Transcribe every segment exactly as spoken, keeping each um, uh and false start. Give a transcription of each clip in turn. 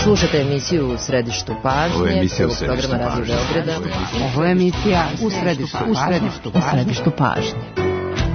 Slušate emisiju U središtu pažnje. Ovo je emisija U središtu programa Radio Beograda. Ovo je emisija U središtu pažnje. U središtu pažnje.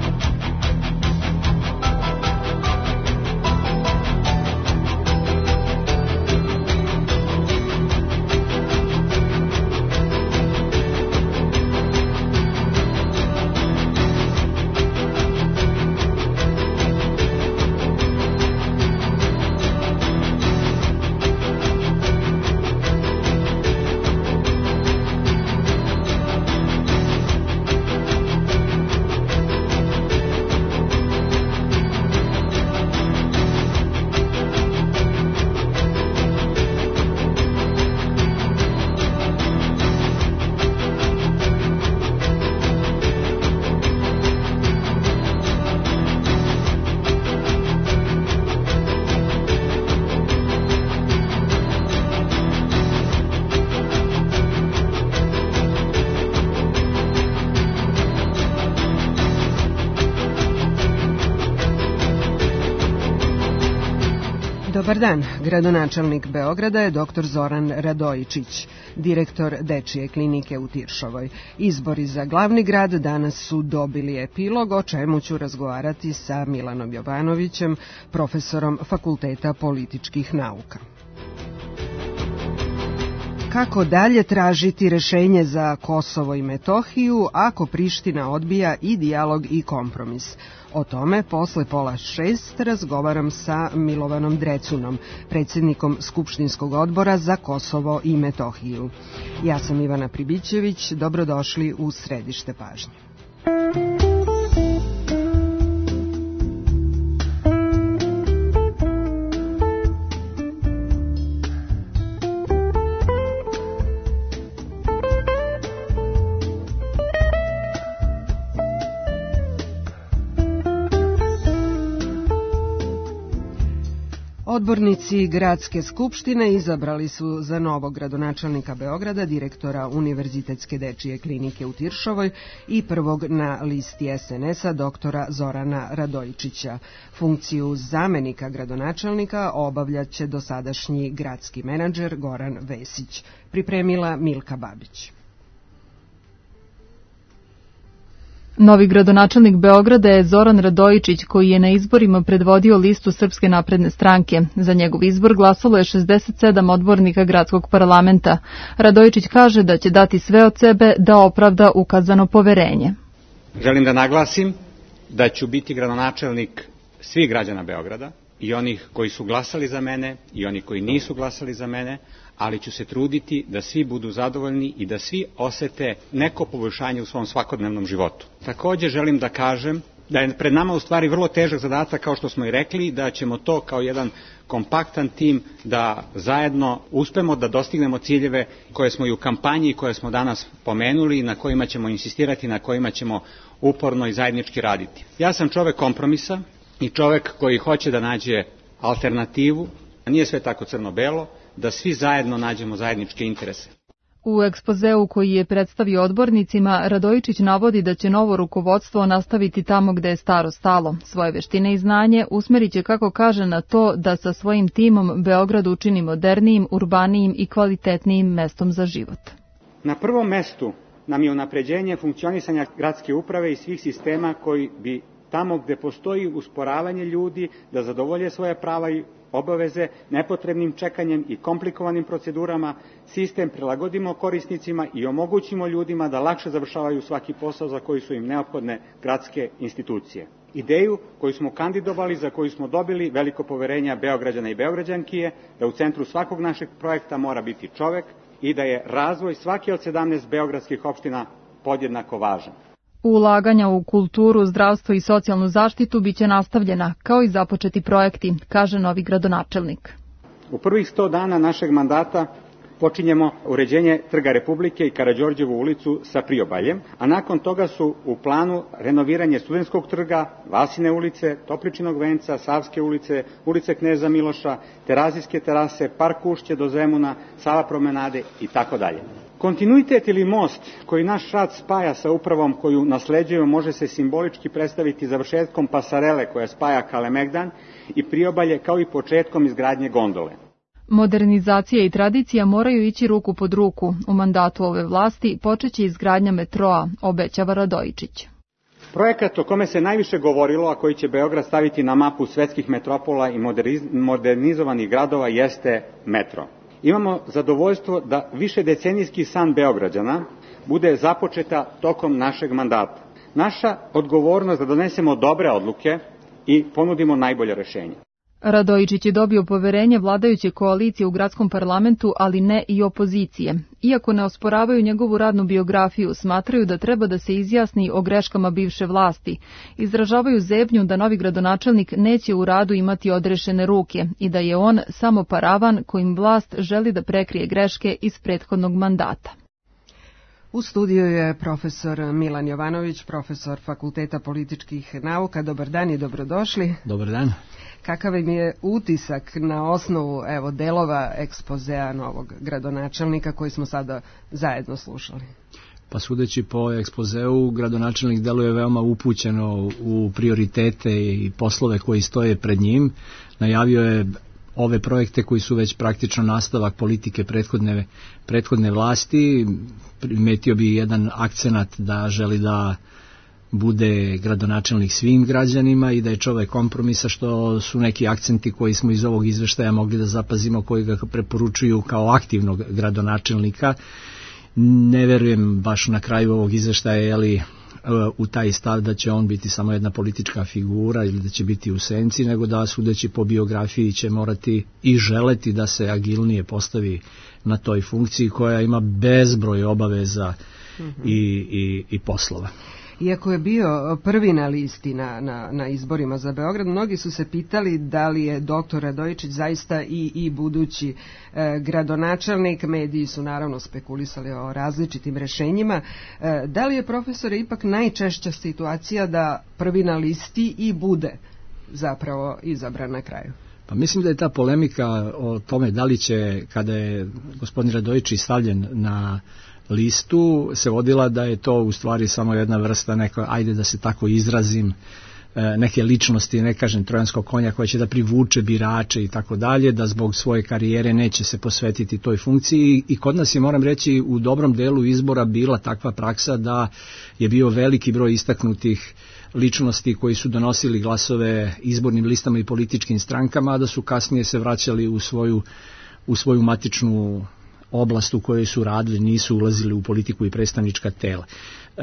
Dobar dan. Gradonačelnik Beograda je doktor Zoran Radojičić, direktor Dečije klinike u Tiršovoj. Izbori za glavni grad danas su dobili epilog, o čemu ću razgovarati sa Milanom Jovanovićem, profesorom Fakulteta političkih nauka. Kako dalje tražiti rešenje za Kosovo i Metohiju ako Priština odbija i dijalog i kompromis? O tome posle pola šest razgovaram sa Milovanom Drecunom, predsjednikom Skupštinskog odbora za Kosovo i Metohiju. Ja sam Ivana Pribićević, dobrodošli u središte pažnje. Odbornici Gradske skupštine izabrali su za novog gradonačelnika Beograda direktora Univerzitetske dečije klinike u Tiršovoj i prvog na listi es en es a doktora Zorana Radojičića. Funkciju zamenika gradonačelnika obavljaće dosadašnji gradski menadžer Goran Vesić. Pripremila Milka Babić. Novi gradonačelnik Beograda je Zoran Radojičić, koji je na izborima predvodio listu Srpske napredne stranke. Za njegov izbor glasalo je šezdeset sedam odbornika gradskog parlamenta. Radojičić kaže da će dati sve od sebe da opravda ukazano poverenje. Želim da naglasim da ću biti gradonačelnik svih građana Beograda, i onih koji su glasali za mene i oni koji nisu glasali za mene, ali ću se truditi da svi budu zadovoljni i da svi osete neko poboljšanje u svom svakodnevnom životu. Također želim da kažem da je pred nama u stvari vrlo težak zadatak, kao što smo i rekli, da ćemo to kao jedan kompaktan tim da zajedno uspemo da dostignemo ciljeve koje smo i u kampanji, koje smo danas pomenuli, na kojima ćemo insistirati, na kojima ćemo uporno i zajednički raditi. Ja sam čovek kompromisa i čovek koji hoće da nađe alternativu, a nije sve tako crno-belo, da svi zajedno nađemo zajedničke interese. U ekspozeu koji je predstavio odbornicima, Radojičić navodi da će novo rukovodstvo nastaviti tamo gde je staro stalo. Svoje veštine i znanje usmerit će, kako kaže, na to da sa svojim timom Beograd učini modernijim, urbanijim i kvalitetnijim mestom za život. Na prvom mestu nam je unapređenje funkcionisanja gradske uprave i svih sistema koji bi tamo gde postoji usporavanje ljudi da zadovolje svoje prava i obaveze nepotrebnim čekanjem i komplikovanim procedurama, sistem prilagodimo korisnicima i omogućimo ljudima da lakše završavaju svaki posao za koji su im neophodne gradske institucije. Ideju koju smo kandidovali, za koju smo dobili veliko poverenja Beograđana i Beograđanki je da u centru svakog našeg projekta mora biti čovek i da je razvoj svake od sedamnaest beogradskih opština podjednako važan. Ulaganja u kulturu, zdravstvo i socijalnu zaštitu biće nastavljena, kao i započeti projekti, kaže novi gradonačelnik. U prvih sto dana našeg mandata počinjemo uređenje Trga Republike i Karađorđevu ulicu sa priobaljem, a nakon toga su u planu renoviranje Studentskog trga, Vasine ulice, Topličinog venca, Savske ulice, ulice Kneza Miloša, Terazijske terase, Park Ušće do Zemuna, Sava promenade i tako dalje. Kontinuitet ili most koji naš rad spaja sa upravom koju nasleđujemo može se simbolički predstaviti završetkom pasarele koja spaja Kalemegdan i priobalje, kao i početkom izgradnje gondole. Modernizacija i tradicija moraju ići ruku pod ruku. U mandatu ove vlasti počeće izgradnja metroa, obećava Radojičić. Projekat o kome se najviše govorilo, a koji će Beograd staviti na mapu svetskih metropola i modernizovanih gradova, jeste metro. Imamo zadovoljstvo da više decenijski san Beograđana bude započeta tokom našeg mandata. Naša odgovornost da donesemo dobre odluke i ponudimo najbolje rešenje. Radojičić je dobio poverenje vladajuće koalicije u gradskom parlamentu, ali ne i opozicije. Iako ne osporavaju njegovu radnu biografiju, smatraju da treba da se izjasni o greškama bivše vlasti. Izražavaju zebnju da novi gradonačelnik neće u radu imati odrešene ruke i da je on samo paravan kojim vlast želi da prekrije greške iz prethodnog mandata. U studiju je profesor Milan Jovanović, profesor Fakulteta političkih nauka. Dobar dan i dobrodošli. Dobar dan. Kakav im je utisak na osnovu evo delova ekspozea novog gradonačelnika koji smo sada zajedno slušali? Pa sudeći po ekspozeu, gradonačelnik deluje veoma upućeno u prioritete i poslove koji stoje pred njim. Najavio je ove projekte koji su već praktično nastavak politike prethodne, prethodne vlasti. Primetio bi jedan akcenat da želi da bude gradonačelnik svim građanima i da je čovek kompromisa, što su neki akcenti koji smo iz ovog izveštaja mogli da zapazimo, koji ga preporučuju kao aktivnog gradonačelnika. Ne verujem baš na kraju ovog izveštaja jeli, u taj stav da će on biti samo jedna politička figura ili da će biti u senci, nego da sudeći po biografiji će morati i želeti da se agilnije postavi na toj funkciji koja ima bezbroj obaveza mm-hmm. i, i, i poslova. Iako je bio prvi na listi na, na, na izborima za Beograd, mnogi su se pitali da li je doktor Radojičić zaista i, i budući e, gradonačelnik. Mediji su naravno spekulisali o različitim rešenjima. E, da li je, profesore, ipak najčešća situacija da prvi na listi i bude zapravo izabran na kraju? Pa mislim da je ta polemika o tome da li će, kada je gospodin Radojičić stavljen na listu, se vodila da je to u stvari samo jedna vrsta neka, ajde da se tako izrazim, neke ličnosti, ne kažem trojanskog konja koja će da privuče birače i tako dalje, da zbog svoje karijere neće se posvetiti toj funkciji. I kod nas je, moram reći, u dobrom delu izbora bila takva praksa da je bio veliki broj istaknutih ličnosti koji su donosili glasove izbornim listama i političkim strankama, a da su kasnije se vraćali u svoju, u svoju matičnu oblast u kojoj su radili, nisu ulazili u politiku i predstavnička tela. E,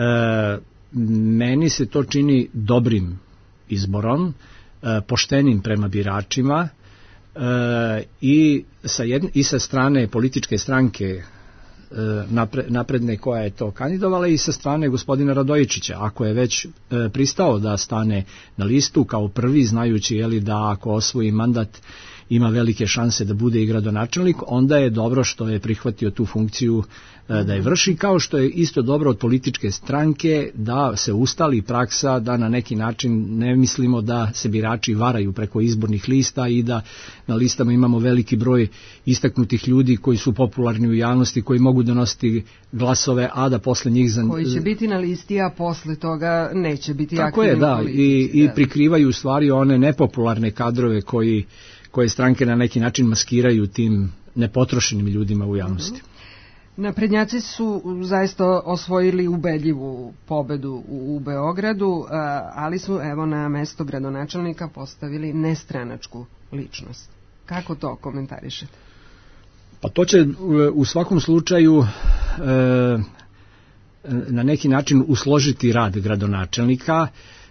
meni se to čini dobrim izborom, e, poštenim prema biračima e, i, sa jedne, i sa strane političke stranke e, napre, napredne koja je to kandidovala i sa strane gospodina Radojičića. Ako je već e, pristao da stane na listu kao prvi, znajući jeli, da ako osvoji mandat ima velike šanse da bude i gradonačelnik, onda je dobro što je prihvatio tu funkciju da je vrši, kao što je isto dobro od političke stranke da se ustali praksa da na neki način ne mislimo da se birači varaju preko izbornih lista i da na listama imamo veliki broj istaknutih ljudi koji su popularni u javnosti, koji mogu donositi glasove, a da posle njih... Za... Koji će biti na listi, a posle toga neće biti tako aktivni je, da, politici. I, i prikrivaju u stvari one nepopularne kadrove koji koje stranke na neki način maskiraju tim nepotrošenim ljudima u javnosti. Naprednjaci su zaista osvojili ubedljivu pobedu u, u Beogradu, ali su evo na mesto gradonačelnika postavili nestranačku ličnost. Kako to komentarišete? Pa to će u svakom slučaju e, na neki način usložiti rad gradonačelnika,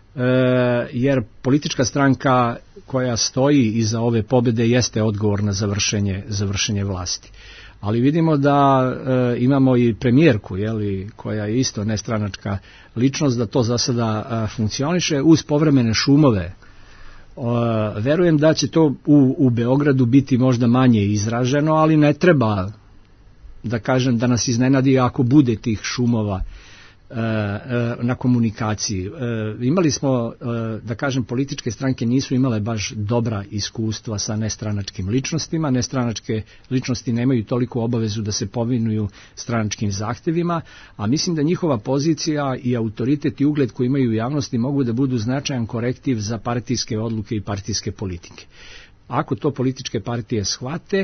jer politička stranka koja stoji iza ove pobjede jeste odgovorna za vršenje, za vršenje vlasti. Ali vidimo da e, imamo i premijerku, jeli, koja je isto nestranačka ličnost, da to za sada a, funkcioniše uz povremene šumove. O, verujem da će to u, u Beogradu biti možda manje izraženo, ali ne treba da kažem da nas iznenadi ako bude tih šumova na komunikaciji. Imali smo, da kažem, političke stranke nisu imale baš dobra iskustva sa nestranačkim ličnostima. Nestranačke ličnosti nemaju toliko obavezu da se povinuju stranačkim zahtevima, a mislim da njihova pozicija i autoritet i ugled koji imaju u javnosti mogu da budu značajan korektiv za partijske odluke i partijske politike. Ako to političke partije shvate,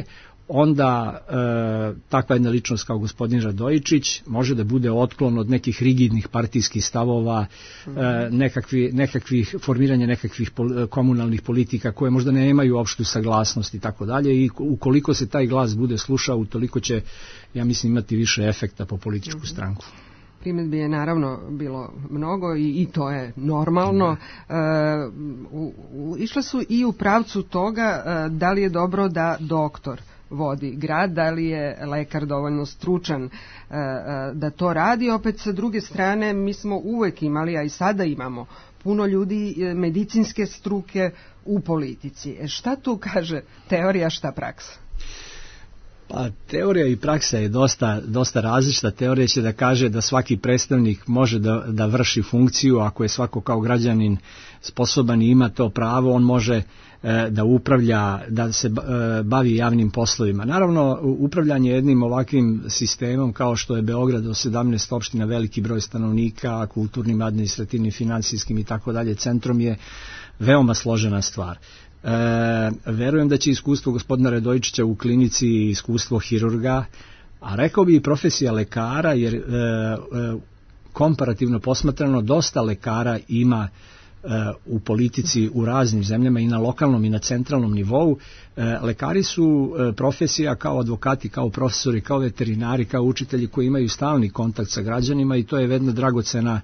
onda e, takva jedna ličnost kao gospodin Radojičić može da bude otklon od nekih rigidnih partijskih stavova, e, nekakvi, nekakvih formiranja nekakvih pol, komunalnih politika koje možda nemaju opštu saglasnost i tako dalje, i ukoliko se taj glas bude slušao, utoliko će, ja mislim, imati više efekta po političku stranku. Primjedbi je naravno bilo mnogo i, i to je normalno. E, u, u, išle su i u pravcu toga e, da li je dobro da doktor vodi grad, da li je lekar dovoljno stručan e, e, da to radi. Opet sa druge strane mi smo uvek imali, a i sada imamo, puno ljudi e, medicinske struke u politici. E, šta tu kaže teorija, šta praksa? Pa, teorija i praksa je dosta, dosta različita. Teorija će da kaže da svaki predstavnik može da, da vrši funkciju, ako je svako kao građanin sposoban i ima to pravo, on može e, da upravlja, da se e, bavi javnim poslovima. Naravno, upravljanje jednim ovakvim sistemom kao što je Beograd od sedamnaest opština, veliki broj stanovnika, kulturnim, administrativnim, financijskim i tako dalje, centrom, je veoma složena stvar. E, verujem da će iskustvo gospodina Radojičića u klinici i iskustvo hirurga, a rekao bi i profesija lekara, jer e, e, komparativno posmatrano dosta lekara ima e, u politici u raznim zemljama, i na lokalnom i na centralnom nivou. E, lekari su e, profesija kao advokati, kao profesori, kao veterinari, kao učitelji koji imaju stalni kontakt sa građanima, i to je jedna dragocena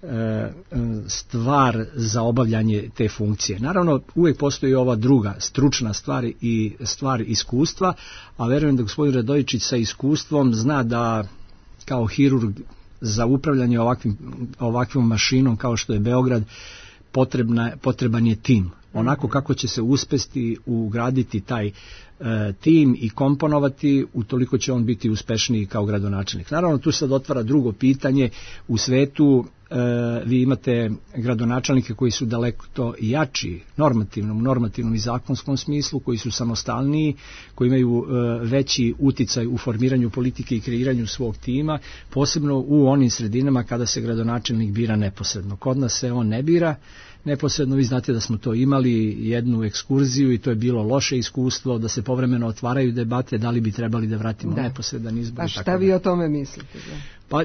stvar za obavljanje te funkcije. Naravno, uvijek postoji ova druga stručna stvar i stvar iskustva, a verujem da gospodin Radojičić sa iskustvom zna da kao hirurg za upravljanje ovakvim, ovakvom mašinom kao što je Beograd potrebna, potreban je tim. Onako kako će se uspesti ugraditi taj e, tim i komponovati, utoliko će on biti uspešniji kao gradonačelnik. Naravno, tu sad otvara drugo pitanje. U svetu e, vi imate gradonačelnike koji su daleko to jači normativnom, normativnom i zakonskom smislu, koji su samostalniji, koji imaju e, veći uticaj u formiranju politike i kreiranju svog tima, posebno u onim sredinama kada se gradonačelnik bira neposredno. Kod nas se on ne bira neposredno. Vi znate da smo to imali jednu ekskurziju i to je bilo loše iskustvo, da se povremeno otvaraju debate da li bi trebali da vratimo da. neposredan izbor. A šta vi o tome mislite? Da? Pa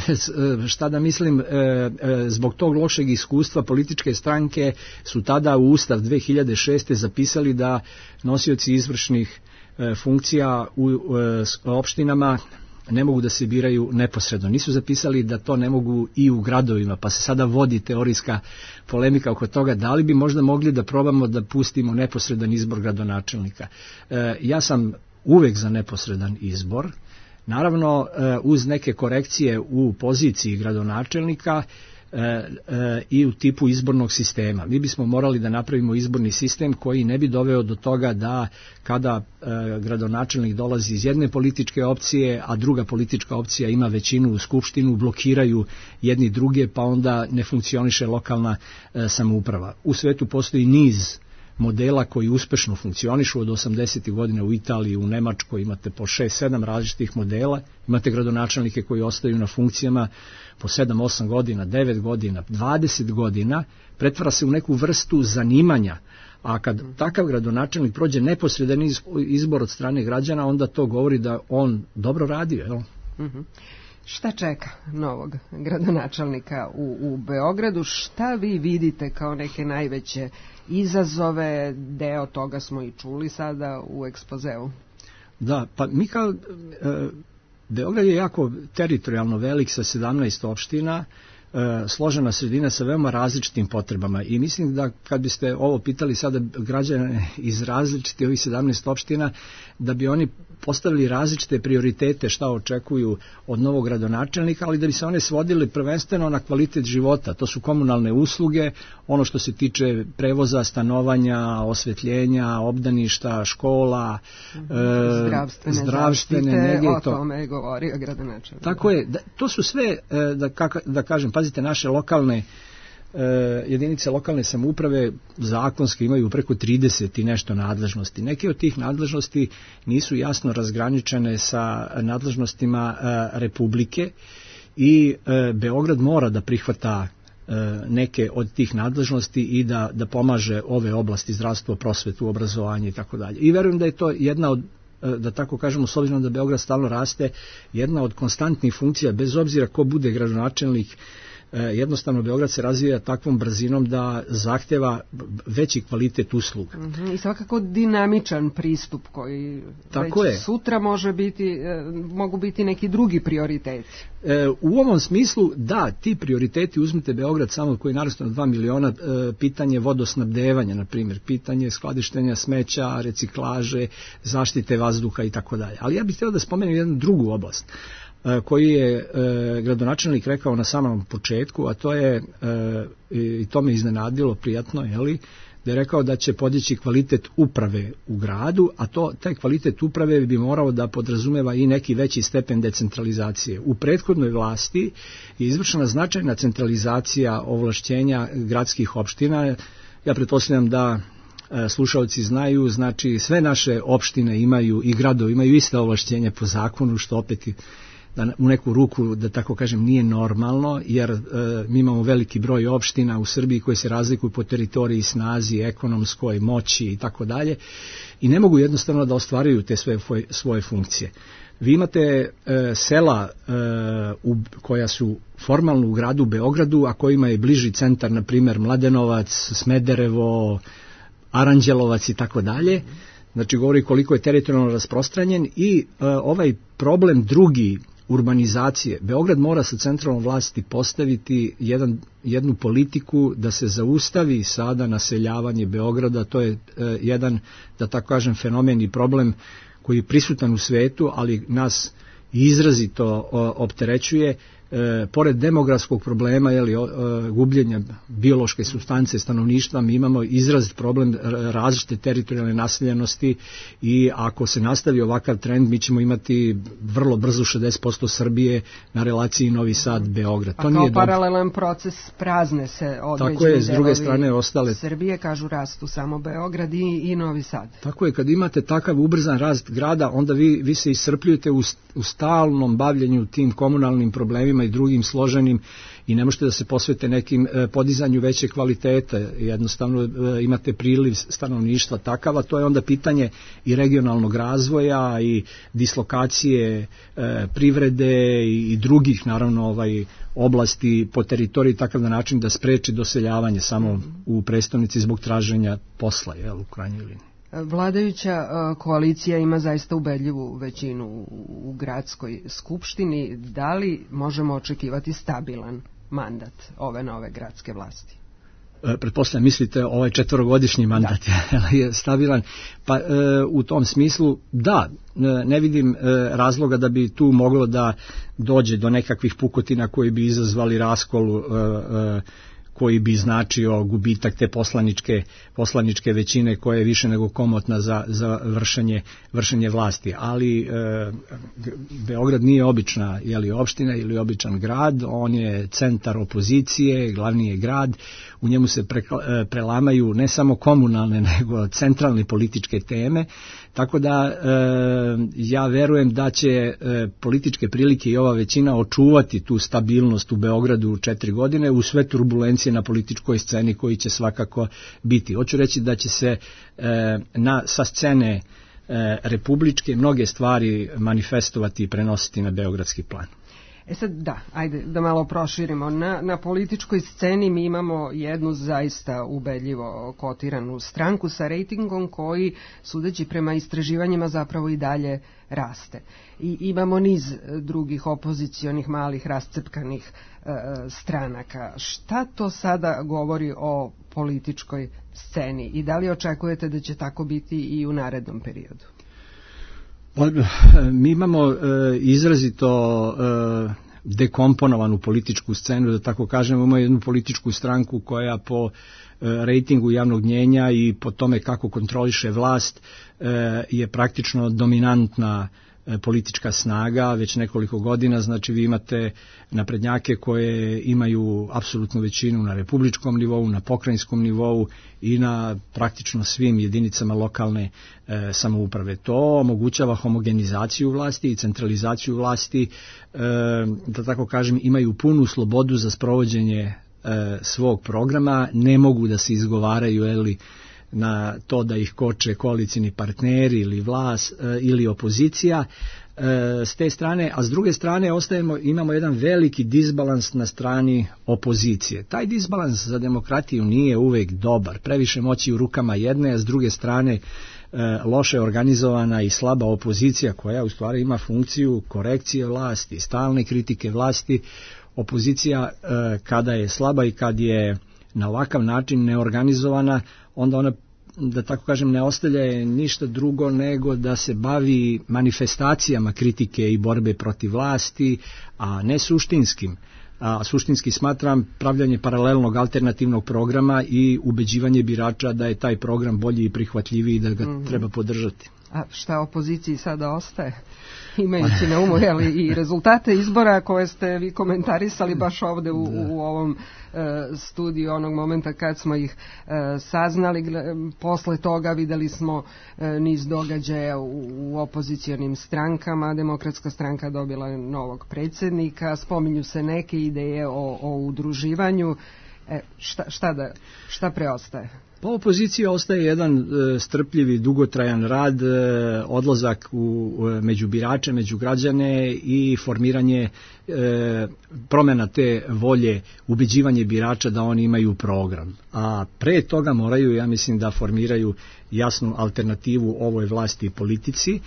šta da mislim, zbog tog lošeg iskustva političke stranke su tada u Ustav dve hiljade šeste. zapisali da nosioci izvršnih funkcija u opštinama ne mogu da se biraju neposredno. Nisu zapisali da to ne mogu i u gradovima, pa se sada vodi teorijska polemika oko toga da li bi možda mogli da probamo da pustimo neposredan izbor gradonačelnika. E, ja sam uvek za neposredan izbor, naravno e, uz neke korekcije u poziciji gradonačelnika E, e, i u tipu izbornog sistema. Mi bismo morali da napravimo izborni sistem koji ne bi doveo do toga da kada e, gradonačelnik dolazi iz jedne političke opcije, a druga politička opcija ima većinu u skupštinu, blokiraju jedni druge, pa onda ne funkcioniše lokalna e, samouprava. U svetu postoji niz modela koji uspešno funkcionišu od osamdesetih godina u Italiji, u Nemačkoj imate po šest sedam različitih modela, imate gradonačelnike koji ostaju na funkcijama po sedam osam godina, devet godina, dvadeset godina, pretvara se u neku vrstu zanimanja, a kad takav gradonačelnik prođe neposredan izbor od strane građana, onda to govori da on dobro radio, jel? Mhm. Šta čeka novog gradonačelnika u, u Beogradu? Šta vi vidite kao neke najveće izazove? Deo toga smo i čuli sada u ekspozeu. Da, pa mi kao... E, Beograd je jako teritorijalno velik sa sedamnaest opština, e, složena sredina sa veoma različitim potrebama, i mislim da kad biste ovo pitali sada građane iz različitih ovih sedamnaest opština, da bi oni postavili različite prioritete šta očekuju od novog gradonačelnika, ali da bi se one svodile prvenstveno na kvalitet života. To su komunalne usluge, ono što se tiče prevoza, stanovanja, osvetljenja, obdaništa, škola, zdravstvene, e, zdravstvene nege. O tome je govorio gradonačelnik. Tako je, da, to su sve, da, kaka, da kažem, pazite, naše lokalne Uh, jedinice lokalne samouprave zakonski imaju preko trideset i nešto nadležnosti. Neke od tih nadležnosti nisu jasno razgraničene sa nadležnostima uh, Republike, i uh, Beograd mora da prihvata uh, neke od tih nadležnosti i da, da pomaže ove oblasti, zdravstvo, prosvetu, obrazovanje i tako dalje. I verujem da je to jedna od da tako kažemo, s obzirom da Beograd stalno raste, jedna od konstantnih funkcija, bez obzira ko bude gradonačelnik, jednostavno Beograd se razvija takvom brzinom da zahteva veći kvalitet usluga. Uh-huh. I svakako dinamičan pristup koji tako već je. Sutra može biti, mogu biti neki drugi prioriteti. E, u ovom smislu, da, ti prioriteti, uzmite Beograd samo koji je narastao na dva miliona, e, pitanje vodosnabdevanja, na primjer, pitanje skladištenja smeća, reciklaže, zaštite vazduha i tako dalje. Ali ja bih htio da spomenem jednu drugu oblast koji je e, gradonačelnik rekao na samom početku, a to je, e, i to me iznenadilo prijatno, jeli, da je rekao da će podići kvalitet uprave u gradu, a to taj kvalitet uprave bi morao da podrazumeva i neki veći stepen decentralizacije. U prethodnoj vlasti je izvršena značajna centralizacija ovlašćenja gradskih opština. Ja pretpostavljam da e, slušalci znaju, znači sve naše opštine imaju i gradovi imaju iste ovlašćenja po zakonu, što opet da u neku ruku, da tako kažem, nije normalno, jer e, mi imamo veliki broj opština u Srbiji koje se razlikuju po teritoriji, snazi, ekonomskoj moći i tako dalje, i ne mogu jednostavno da ostvaruju te svoje, svoje funkcije. Vi imate e, sela e, u, koja su formalno u gradu Beogradu, a kojima je bliži centar, na primjer Mladenovac, Smederevo, Aranđelovac i tako dalje. Znači govori koliko je teritorijalno rasprostranjen i e, ovaj problem drugi, urbanizacije. Beograd mora sa centralnom vlasti postaviti jedan, jednu politiku da se zaustavi sada naseljavanje Beograda. To je e, jedan, da tako kažem, fenomen i problem koji je prisutan u svetu, ali nas izrazito o, opterećuje. E, pored demografskog problema, jeli, o, e, gubljenja biološke supstance stanovništva, mi imamo izrazit problem različite teritorijalne naseljenosti, i ako se nastavi ovakav trend, mi ćemo imati vrlo brzo šezdeset posto Srbije na relaciji Novi Sad-Beograd. A to kao nije paralelan dobro. Proces prazne se određene je, s druge strane ostale Srbije, kažu, rastu samo Beograd i, i Novi Sad. Tako je, kad imate takav ubrzan rast grada, onda vi, vi se iscrpljujete u, u stalnom bavljenju tim komunalnim problemima i drugim složenim, i ne možete da se posvete nekim e, podizanju veće kvalitete. Jednostavno e, imate priliv stanovništva takav, a to je onda pitanje i regionalnog razvoja i dislokacije e, privrede i, i drugih, naravno, ovaj, oblasti po teritoriji takav na način da spreči doseljavanje samo u prestonici zbog traženja posla, jel, u krajnjoj liniji. Vladajuća koalicija ima zaista ubedljivu većinu u gradskoj skupštini. Da li možemo očekivati stabilan mandat ove nove gradske vlasti? E, pretpostavljam, mislite ovaj četvorogodišnji mandat je, je stabilan, pa e, u tom smislu da, ne vidim e, razloga da bi tu moglo da dođe do nekakvih pukotina koji bi izazvali raskol, e, e, koji bi značio gubitak te poslaničke, poslaničke većine koja je više nego komotna za, za vršenje, vršenje vlasti. Ali e, Beograd nije obična, je li, opština ili običan grad, on je centar opozicije, glavni je grad, u njemu se pre, e, prelamaju ne samo komunalne nego centralne političke teme, tako da e, ja verujem da će e, političke prilike i ova većina očuvati tu stabilnost u Beogradu u četiri godine u sve turbulencije na političkoj sceni koji će svakako biti. Hoću reći da će se e, na, sa scene e, republičke mnoge stvari manifestovati i prenositi na beogradski plan. E sad, da, ajde da malo proširimo. Na, na političkoj sceni mi imamo jednu zaista ubedljivo kotiranu stranku sa rejtingom koji, sudeći prema istraživanjima, zapravo i dalje raste. I imamo niz drugih opozicionih malih rascepkanih e, stranaka. Šta to sada govori o političkoj sceni i da li očekujete da će tako biti i u narednom periodu? Mi imamo e, izrazito e, dekomponovanu političku scenu, da tako kažemo. Imamo jednu političku stranku koja po e, rejtingu javnog mnjenja i po tome kako kontroliše vlast e, je praktično dominantna politička snaga već nekoliko godina. Znači vi imate naprednjake koje imaju apsolutnu većinu na republičkom nivou, na pokrajinskom nivou i na praktično svim jedinicama lokalne e, samouprave. To omogućava homogenizaciju vlasti i centralizaciju vlasti, e, da tako kažem, imaju punu slobodu za sprovođenje e, svog programa, ne mogu da se izgovaraju, eli, na to da ih koče koalicijni partneri ili vlast ili opozicija s te strane, a s druge strane ostajemo, imamo jedan veliki disbalans na strani opozicije. Taj disbalans za demokratiju nije uvek dobar, previše moći u rukama jedne, a s druge strane loše organizovana i slaba opozicija koja u stvari ima funkciju korekcije vlasti, stalne kritike vlasti. Opozicija kada je slaba i kad je na ovakav način neorganizovana, onda ona, da tako kažem, ne ostavlja ništa drugo nego da se bavi manifestacijama kritike i borbe protiv vlasti, a ne suštinskim. A suštinski smatram pravljanje paralelnog alternativnog programa i ubeđivanje birača da je taj program bolji i prihvatljiviji i da ga mm-hmm. treba podržati. A šta opoziciji sada ostaje? Imajući na umu jeli, i rezultate izbora koje ste vi komentarisali baš ovde u, u ovom e, studiju onog momenta kad smo ih e, saznali. Posle toga videli smo e, niz događaja u, u opozicijonim strankama. Demokratska stranka dobila je novog predsjednika, spominju se neke ideje o, o udruživanju. E, šta, šta, da, šta preostaje? Po opoziciji ostaje jedan e, strpljivi, dugotrajan rad, e, odlazak u, e, među birače, među građane i formiranje e, promjena te volje, ubeđivanje birača da oni imaju program. A pre toga moraju, ja mislim, da formiraju jasnu alternativu ovoj vlasti i politici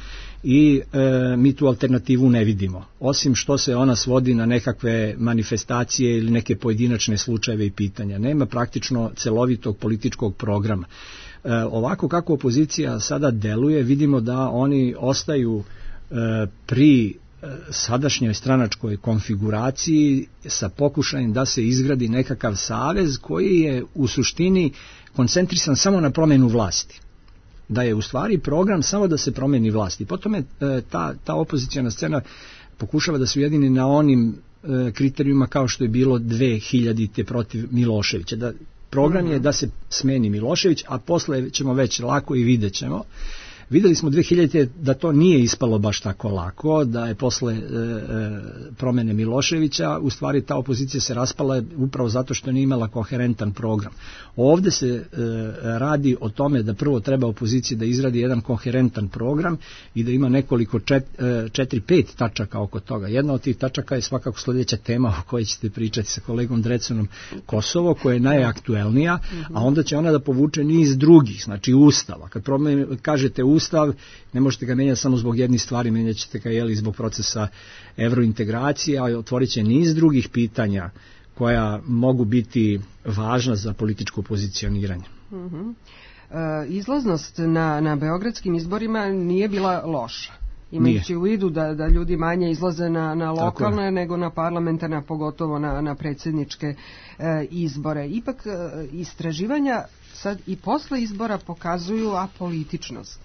i e, mi tu alternativu ne vidimo. Osim što se ona svodi na nekakve manifestacije ili neke pojedinačne slučajeve i pitanja. Nema praktično celovitog političkog programa. E, ovako kako opozicija sada deluje, vidimo da oni ostaju e, pri sadašnjoj stranačkoj konfiguraciji sa pokušajem da se izgradi nekakav savez koji je u suštini koncentrisan samo na promjenu vlasti. Da je u stvari program samo da se promijeni vlast. I potom je ta, ta opozicijna scena pokušava da se ujedini na onim e, kriterijima kao što je bilo dve hiljadite protiv Miloševića. Da, program je da se smeni Milošević, a posle ćemo već lako i vidjet ćemo. Vidjeli smo dve hiljadite da to nije ispalo baš tako lako, da je posle e, promjene Miloševića u stvari ta opozicija se raspala upravo zato što nije imala koherentan program. Ovdje se e, radi o tome da prvo treba opoziciji da izradi jedan koherentan program i da ima nekoliko čet, e, četiri, pet tačaka oko toga. Jedna od tih tačaka je svakako sljedeća tema o kojoj ćete pričati sa kolegom Drecunom, Kosovo, koja je najaktuelnija, a onda će ona da povuče niz drugih, znači Ustava. Kad promeni, kažete Ustav, ne možete ga menjati samo zbog jednih stvari, menjat ćete ga jeli zbog procesa evrointegracije, a otvorit će niz drugih pitanja koja mogu biti važna za političko pozicioniranje. Uh-huh. E, izlaznost na, na beogradskim izborima nije bila loša. Imajući u vidu da, da ljudi manje izlaze na, na lokalne nego na parlamentarne, pogotovo na, na predsjedničke e, izbore. Ipak e, istraživanja sad i posle izbora pokazuju apolitičnost.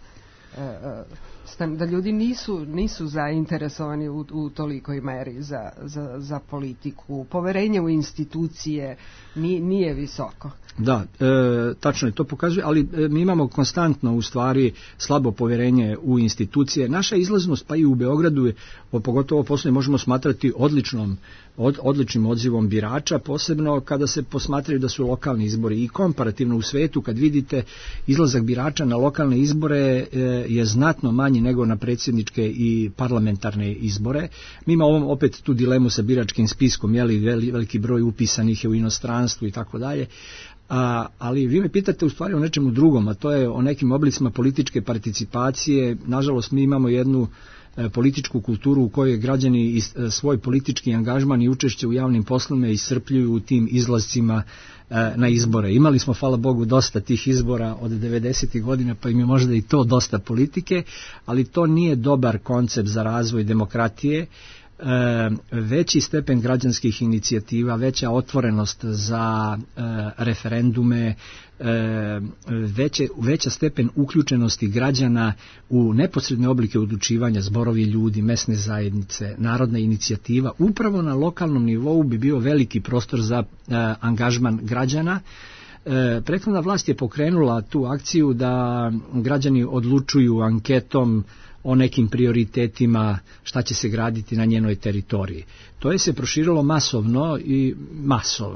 Da ljudi nisu, nisu zainteresovani u, u tolikoj meri za, za, za politiku. Poverenje u institucije nije, nije visoko. Da, e, tačno je, to pokazuje, ali e, mi imamo konstantno u stvari slabo poverenje u institucije. Naša izlaznost pa i u Beogradu je, pogotovo poslije možemo smatrati odličnom, od, odličnim odzivom birača, posebno kada se posmatraju da su lokalni izbori i komparativno u svetu kad vidite izlazak birača na lokalne izbore e, je znatno manji nego na predsjedničke i parlamentarne izbore. Mi imamo opet tu dilemu sa biračkim spiskom, je li veliki broj upisanih je u inostranstvu i tako dalje. A, ali vi me pitate u stvari o nečemu drugom, a to je o nekim oblicima političke participacije. Nažalost, mi imamo jednu e, političku kulturu u kojoj građani is, e, svoj politički angažman i učešće u javnim poslovima iscrpljuju u tim izlascima e, na izbore. Imali smo, hvala Bogu, dosta tih izbora od devedesetih godina, pa im je možda i to dosta politike, ali to nije dobar koncept za razvoj demokratije. E, veći stepen građanskih inicijativa, veća otvorenost za e, referendume, e, veće, veća stepen uključenosti građana u neposredne oblike odlučivanja, zborovi ljudi, mesne zajednice, narodna inicijativa, upravo na lokalnom nivou bi bio veliki prostor za e, angažman građana. E, prethodna vlast je pokrenula tu akciju da građani odlučuju anketom o nekim prioritetima šta će se graditi na njenoj teritoriji. To je se proširilo masovno i masovno.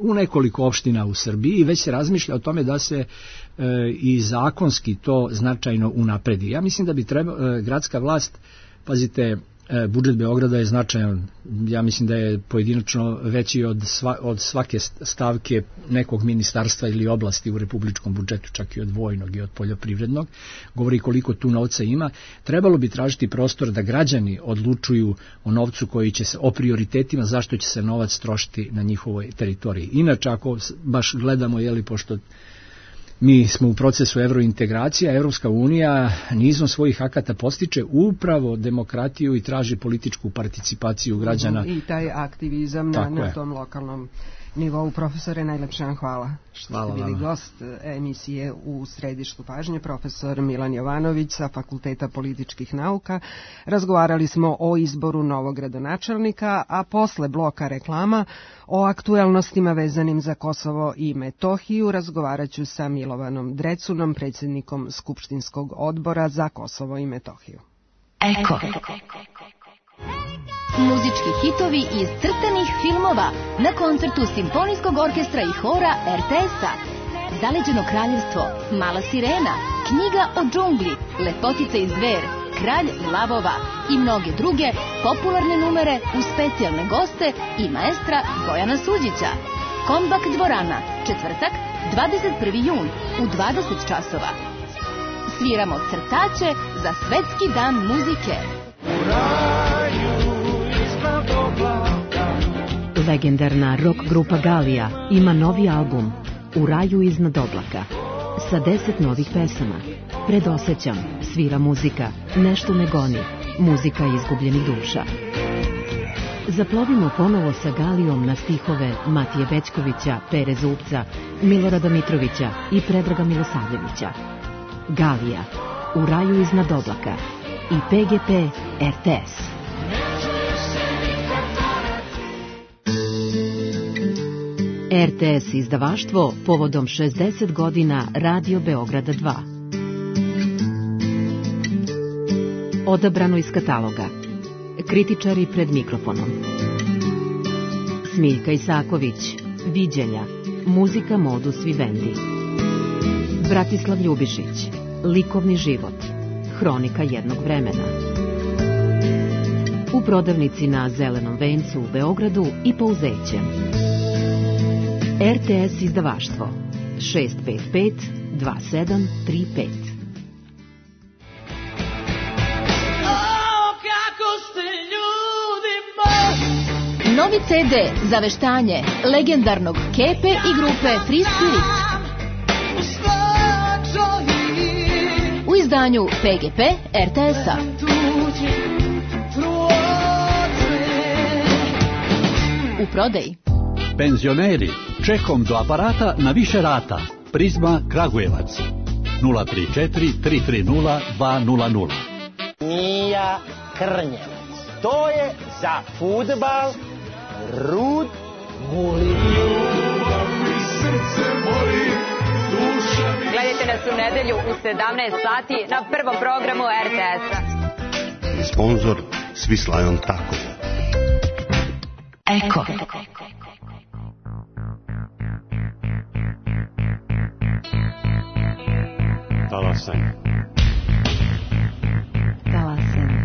u nekoliko opština u Srbiji i već se razmišlja o tome da se e, i zakonski to značajno unapredi. Ja mislim da bi treba, e, gradska vlast, pazite, budžet Beograda je značajan, ja mislim da je pojedinačno veći od, sva, od svake stavke nekog ministarstva ili oblasti u republičkom budžetu, čak i od vojnog i od poljoprivrednog, govori koliko tu novca ima. Trebalo bi tražiti prostor da građani odlučuju o novcu koji će se, o prioritetima zašto će se novac trošiti na njihovoj teritoriji. Inače, ako baš gledamo, jeli, pošto mi smo u procesu evrointegracija, Evropska unija nizom svojih akata postiče upravo demokratiju i traži političku participaciju građana. I taj aktivizam na, na tom lokalnom nivou. Profesore, najlepše vam hvala što hvala ste bili vam. Gost emisije U središtu pažnje, profesor Milan Jovanović sa Fakulteta političkih nauka. Razgovarali smo o izboru novog gradonačelnika, a posle bloka reklama o aktuelnostima vezanim za Kosovo i Metohiju razgovarat ću sa Milovanom Drecunom, predsjednikom Skupštinskog odbora za Kosovo i Metohiju. Eko. Muzički hitovi iz crtanih filmova na koncertu Simfonijskog orkestra i hora er te es-a. Zaleđeno kraljevstvo, Mala sirena, Knjiga o džungli, Lepotica i zver, Kralj lavova i mnoge druge popularne numere uz specijalne goste i maestra Bojana Suđića. Kombak dvorana, četvrtak, dvadeset prvi jun u dvadeset časova. Sviramo crtače za Svetski dan muzike. Legendarna rock grupa Galija ima novi album U raju iznad oblaka sa deset novih pesama. Predosećam, svira muzika, nešto me goni, muzika izgubljenih duša. Zaplovimo ponovo sa Galijom na stihove Matije Bećkovića, Pere Zupca, Milorada Mitrovića i Predraga Milosavljevića. Galija, U raju iznad oblaka i pe ge pe er te es. er te es izdavaštvo povodom šezdeset godina Radio Beograda dva. Odabrano iz kataloga. Kritičari pred mikrofonom. Smiljka Isaković, Viđenja, muzika Modus Vivendi. Bratislav Ljubišić, Likovni život, hronika jednog vremena. U prodavnici na Zelenom vencu u Beogradu i Pouzeće. er te es izdavaštvo šest pet pet dva sedam tri pet. Novi ce de za veštanje legendarnog Kepe i grupe Free Spirit. U izdanju pe ge pe er te es-a. U prodaji. Penzioneri, čekom do aparata na više rata. Prizma Kragujevac. nula tri četiri tri tri nula dva nula nula. Mija Krnjevac. To je za fudbal Rud Guli. Gledajte nas u nedelju u sedamnaest sati na prvom programu er te es-a. Sponzor Swiss Tako. Eko. Talasanje. Talasanje.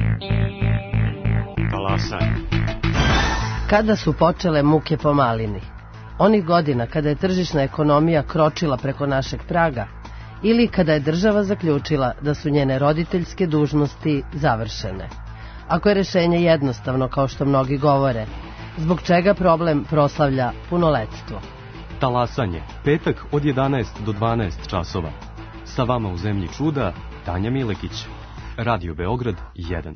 Talasanje. Kada su počele muke po malini? Onih godina kada je tržišna ekonomija kročila preko našeg praga ili kada je država zaključila da su njene roditeljske dužnosti završene. Ako je rešenje jednostavno, kao što mnogi govore, zbog čega problem proslavlja punoletstvo? Talasanje. Petak od jedanaest do dvanaest časova. Sa vama u zemlji čuda, Tanja Milekić. Radio Beograd jedan.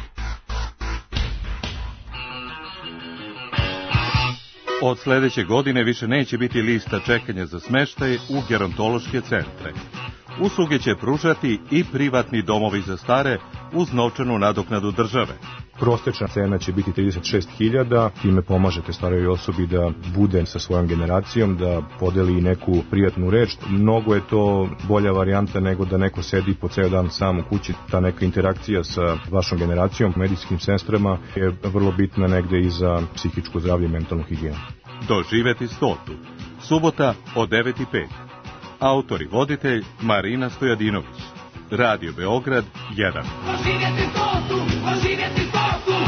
Od sledeće godine više neće biti lista čekanja za smeštaj u gerontološke centre. Usluge će pružati i privatni domovi za stare uz novčanu nadoknadu države. Prosečna cena će biti trideset šest hiljada, time pomažete starijoj osobi da bude sa svojom generacijom, da podeli neku prijatnu reč. Mnogo je to bolja varijanta nego da neko sedi po ceo dan sam u kući. Ta neka interakcija sa vašom generacijom, medicinskim sestrama je vrlo bitna negde i za psihičko zdravlje i mentalnu higijenu. Doživeti stotu. Subota od devet i pet. Autor i voditelj Marina Stojadinović. Radio Beograd jedan. Doživjeti stotu, doživjeti stotu.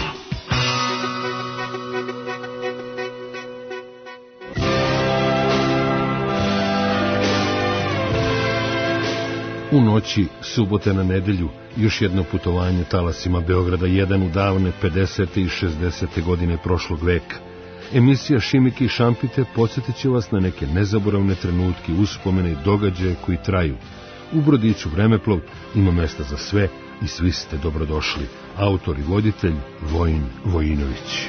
U noći subote na nedelju još jedno putovanje talasima Beograda jedan u davne pedesete i šezdesete godine prošlog veka. Emisija Šimike i šampite podsjetit će vas na neke nezaboravne trenutke, uspomene i događaje koji traju. U brodiću Vremeplov ima mesta za sve i svi ste dobrodošli. Autor i voditelj Vojin Vojinović.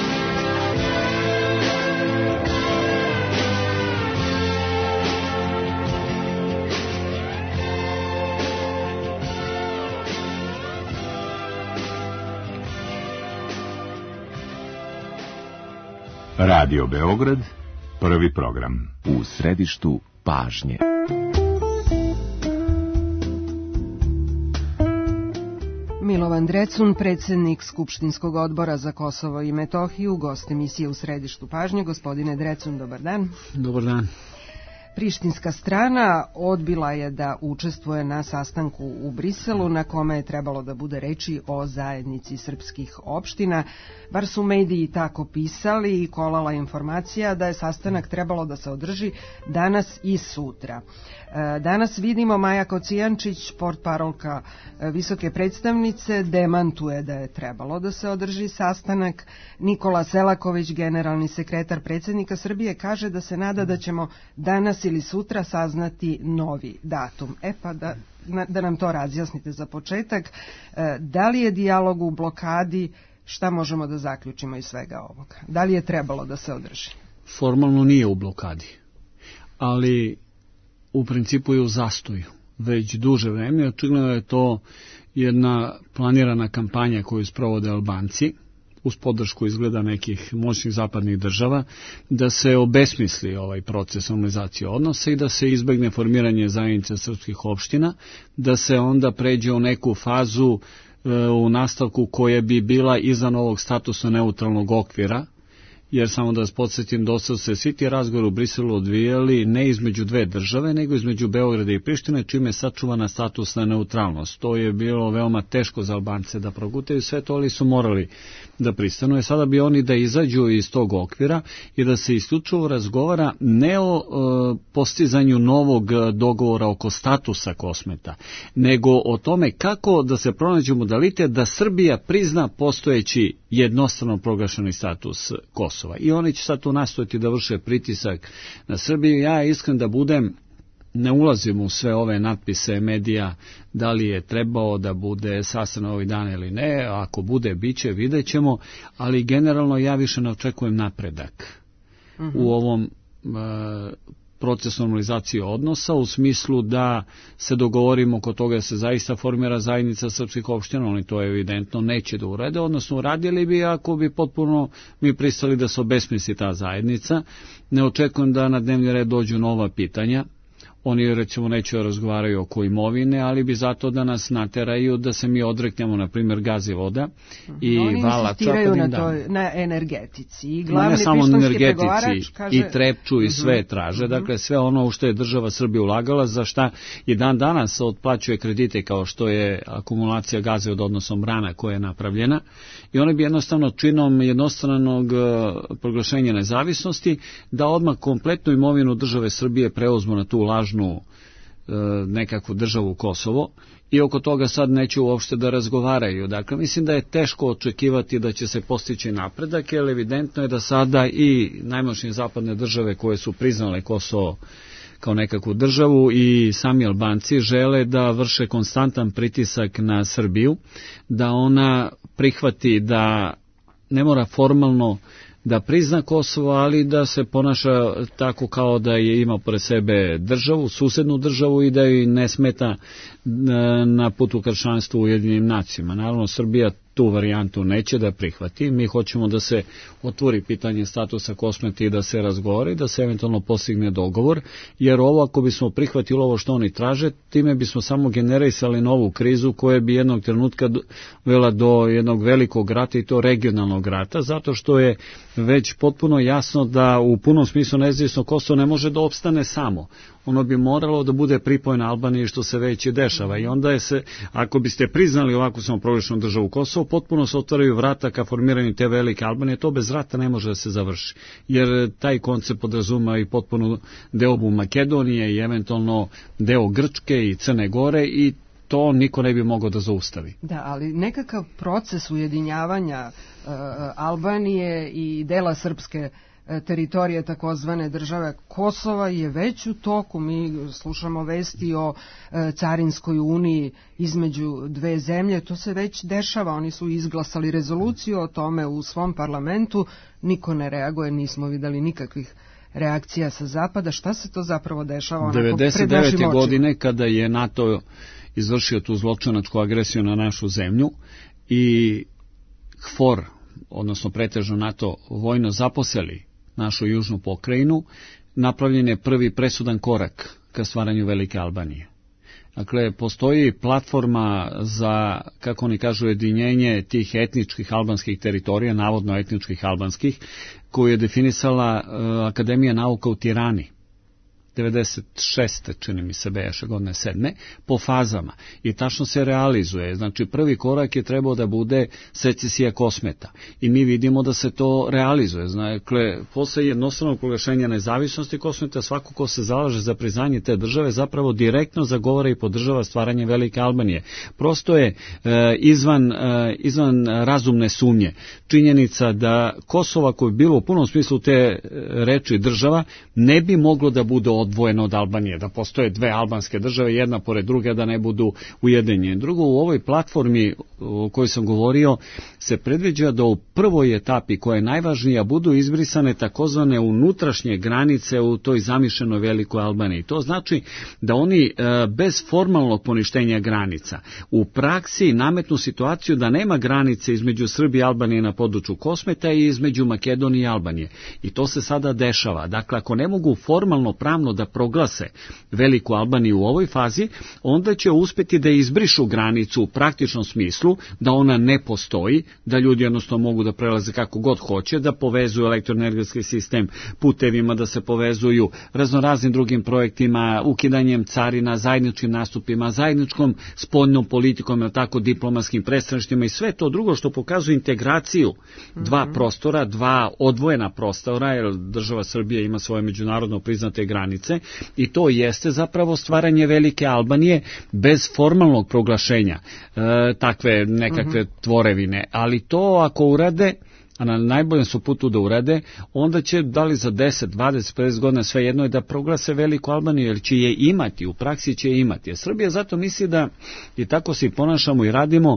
Radio Beograd, prvi program. U središtu pažnje. Milovan Drecun, predsjednik Skupštinskog odbora za Kosovo i Metohiju, gost emisije U središtu pažnje. Gospodine Drecun, dobar dan. Dobar dan. Prištinska strana odbila je da učestvuje na sastanku u Briselu na kome je trebalo da bude reči o zajednici srpskih opština. Bar su mediji tako pisali i kolala informacija da je sastanak trebalo da se održi danas i sutra. Danas vidimo Maja Kocijančić, portparolka visoke predstavnice, demantuje da je trebalo da se održi sastanak. Nikola Selaković, generalni sekretar predsjednika Srbije, kaže da se nada da ćemo danas ili sutra saznati novi datum. E pa da, da nam to razjasnite za početak. Da li je dijalog u blokadi, šta možemo da zaključimo iz svega ovoga? Da li je trebalo da se održi? Formalno nije u blokadi, ali u principu je u zastoju već duže vreme. Očigledno je to jedna planirana kampanja koju sprovode Albanci uz podršku izgleda nekih moćnih zapadnih država, da se obesmisli ovaj proces normalizacije odnosa i da se izbegne formiranje zajednice srpskih opština, da se onda pređe u neku fazu e, u nastavku koja bi bila izvan ovog statusno neutralnog okvira, jer samo da vas podsjetim, dosta se svi ti razgovori u Briselu odvijali ne između dve države, nego između Beograda i Prištine, čime je sačuvana statusna neutralnost. To je bilo veoma teško za Albance da progutaju sve to, ali su morali da pristanu. I sada bi oni da izađu iz tog okvira i da se isključivo razgovara ne o e, postizanju novog dogovora oko statusa Kosmeta, nego o tome kako da se pronađe modalitet da Srbija prizna postojeći jednostrano proglašeni status Kosova. I oni će sad tu nastojati da vrše pritisak na Srbiju. Ja iskren da budem, ne ulazim u sve ove natpise medija, da li je trebao da bude sastanak ovih dana ili ne, ako bude, bit će, vidjet ćemo, ali generalno ja više ne očekujem napredak uh-huh. u ovom e, procesu normalizacije odnosa, u smislu da se dogovorimo oko toga da se zaista formira zajednica srpskih opština, oni to evidentno neće da urade, odnosno uradili bi ako bi potpuno mi pristali da se obesmisli ta zajednica. Ne očekujem da na dnevni red dođu nova pitanja. Oni recimo neće razgovaraju oko imovine, ali bi zato da nas nateraju da se mi odreknemo, na primjer, Gazivoda i Oni Valača. insistiraju na, toj, na energetici. I glavni ne samo na energetici, kaže... i Trepču i sve traže. Uh-huh. Dakle, sve ono u što je država Srbija ulagala, za šta i dan danas otplaćuje kredite, kao što je akumulacija Gazivoda, odnosno brana koja je napravljena. I oni bi jednostavno činom jednostranog proglašenja nezavisnosti da odmah kompletnu imovinu države Srbije preuzmu na tu lažnu e, nekakvu državu Kosovo i oko toga sad neću uopšte da razgovaraju. Dakle, mislim da je teško očekivati da će se postići napredak, jer evidentno je da sada i najmoćnije zapadne države koje su priznale Kosovo kao nekakvu državu i sami Albanci žele da vrše konstantan pritisak na Srbiju, da ona prihvati da ne mora formalno da prizna Kosovo, ali da se ponaša tako kao da je ima pored sebe državu, susednu državu i da joj ne smeta na putu ka članstvu u Ujedinjenim nacijama. Naravno, Srbija tu varijantu neće da prihvati. Mi hoćemo da se otvori pitanje statusa Kosmeta i da se razgovori, da se eventualno postigne dogovor, jer ovo ako bismo prihvatili ovo što oni traže, time bismo samo generisali novu krizu koja bi jednog trenutka vela do jednog velikog rata i to regionalnog rata, zato što je već potpuno jasno da u punom smislu nezavisno Kosovo ne može da opstane samo. Ono bi moralo da bude pripojeno Albaniji, što se već i dešava. I onda je se, ako biste priznali ovakvu samoproglašenu državu Kosovo, potpuno se otvaraju vrata ka formiranju te velike Albanije. To bez rata ne može da se završi. Jer taj koncept podrazuma i potpuno deobu Makedonije i eventualno deo Grčke i Crne Gore i to niko ne bi mogao da zaustavi. Da, ali nekakav proces ujedinjavanja uh, Albanije i dela srpske teritorije takozvane države Kosova je već u toku. Mi slušamo vesti o e, carinskoj uniji između dve zemlje. To se već dešava. Oni su izglasali rezoluciju o tome u svom parlamentu. Niko ne reaguje, nismo videli nikakvih reakcija sa zapada. Šta se to zapravo dešava? devedeset devete godine kada je NATO izvršio tu zločinačku agresiju na našu zemlju i KFOR, odnosno pretežno NATO vojno zaposeli našu južnu pokrajinu, napravljen je prvi presudan korak ka stvaranju velike Albanije. Dakle, postoji platforma za, kako oni kažu, ujedinjenje tih etničkih albanskih teritorija, navodno etničkih albanskih, koju je definisala uh, Akademija nauka u Tirani. devedeset šeste čini mi se beše godine sedme, po fazama. I tačno se realizuje. Znači, prvi korak je trebao da bude secesija Kosmeta. I mi vidimo da se to realizuje. Dakle, posle jednostavnog proglašenja nezavisnosti Kosmeta, svako ko se zalaže za priznanje te države zapravo direktno zagovara i podržava stvaranje velike Albanije. Prosto je e, izvan, e, izvan razumne sumnje činjenica da Kosovo, ako je bilo u punom smislu te reči država, ne bi moglo da bude odvojeno od Albanije, da postoje dve albanske države, jedna pored druge, da ne budu ujedinjene. Drugo, u ovoj platformi o kojoj sam govorio se predviđa da u prvoj etapi, koja je najvažnija, budu izbrisane takozvane unutrašnje granice u toj zamišljenoj velikoj Albaniji. To znači da oni bez formalnog poništenja granica u praksi nametnu situaciju da nema granice između Srbije i Albanije na području Kosmeta i između Makedonije i Albanije. I to se sada dešava. Dakle, ako ne mogu formalno pravno da proglase veliku Albaniju u ovoj fazi, onda će uspeti da izbrišu granicu u praktičnom smislu, da ona ne postoji, da ljudi jednostavno mogu da prelaze kako god hoće, da povezuju elektroenergetski sistem putevima, da se povezuju raznoraznim drugim projektima, ukidanjem carina, zajedničkim nastupima, zajedničkom spoljnom politikom, tako diplomatskim predstavništvima i sve to drugo što pokazuje integraciju dva mm-hmm. prostora, dva odvojena prostora, jer država Srbija ima svoje međunarodno priznate granice i to jeste zapravo stvaranje velike Albanije bez formalnog proglašenja e, takve nekakve mm-hmm. tvorevine, ali to ako urade, a na najboljem su putu da urade, onda će, da li za deset, dvadeset, pedeset godina, sve jedno je da proglase veliku Albaniju, jer će je imati, u praksi će je imati. A Srbija zato misli da, i tako se i ponašamo i radimo,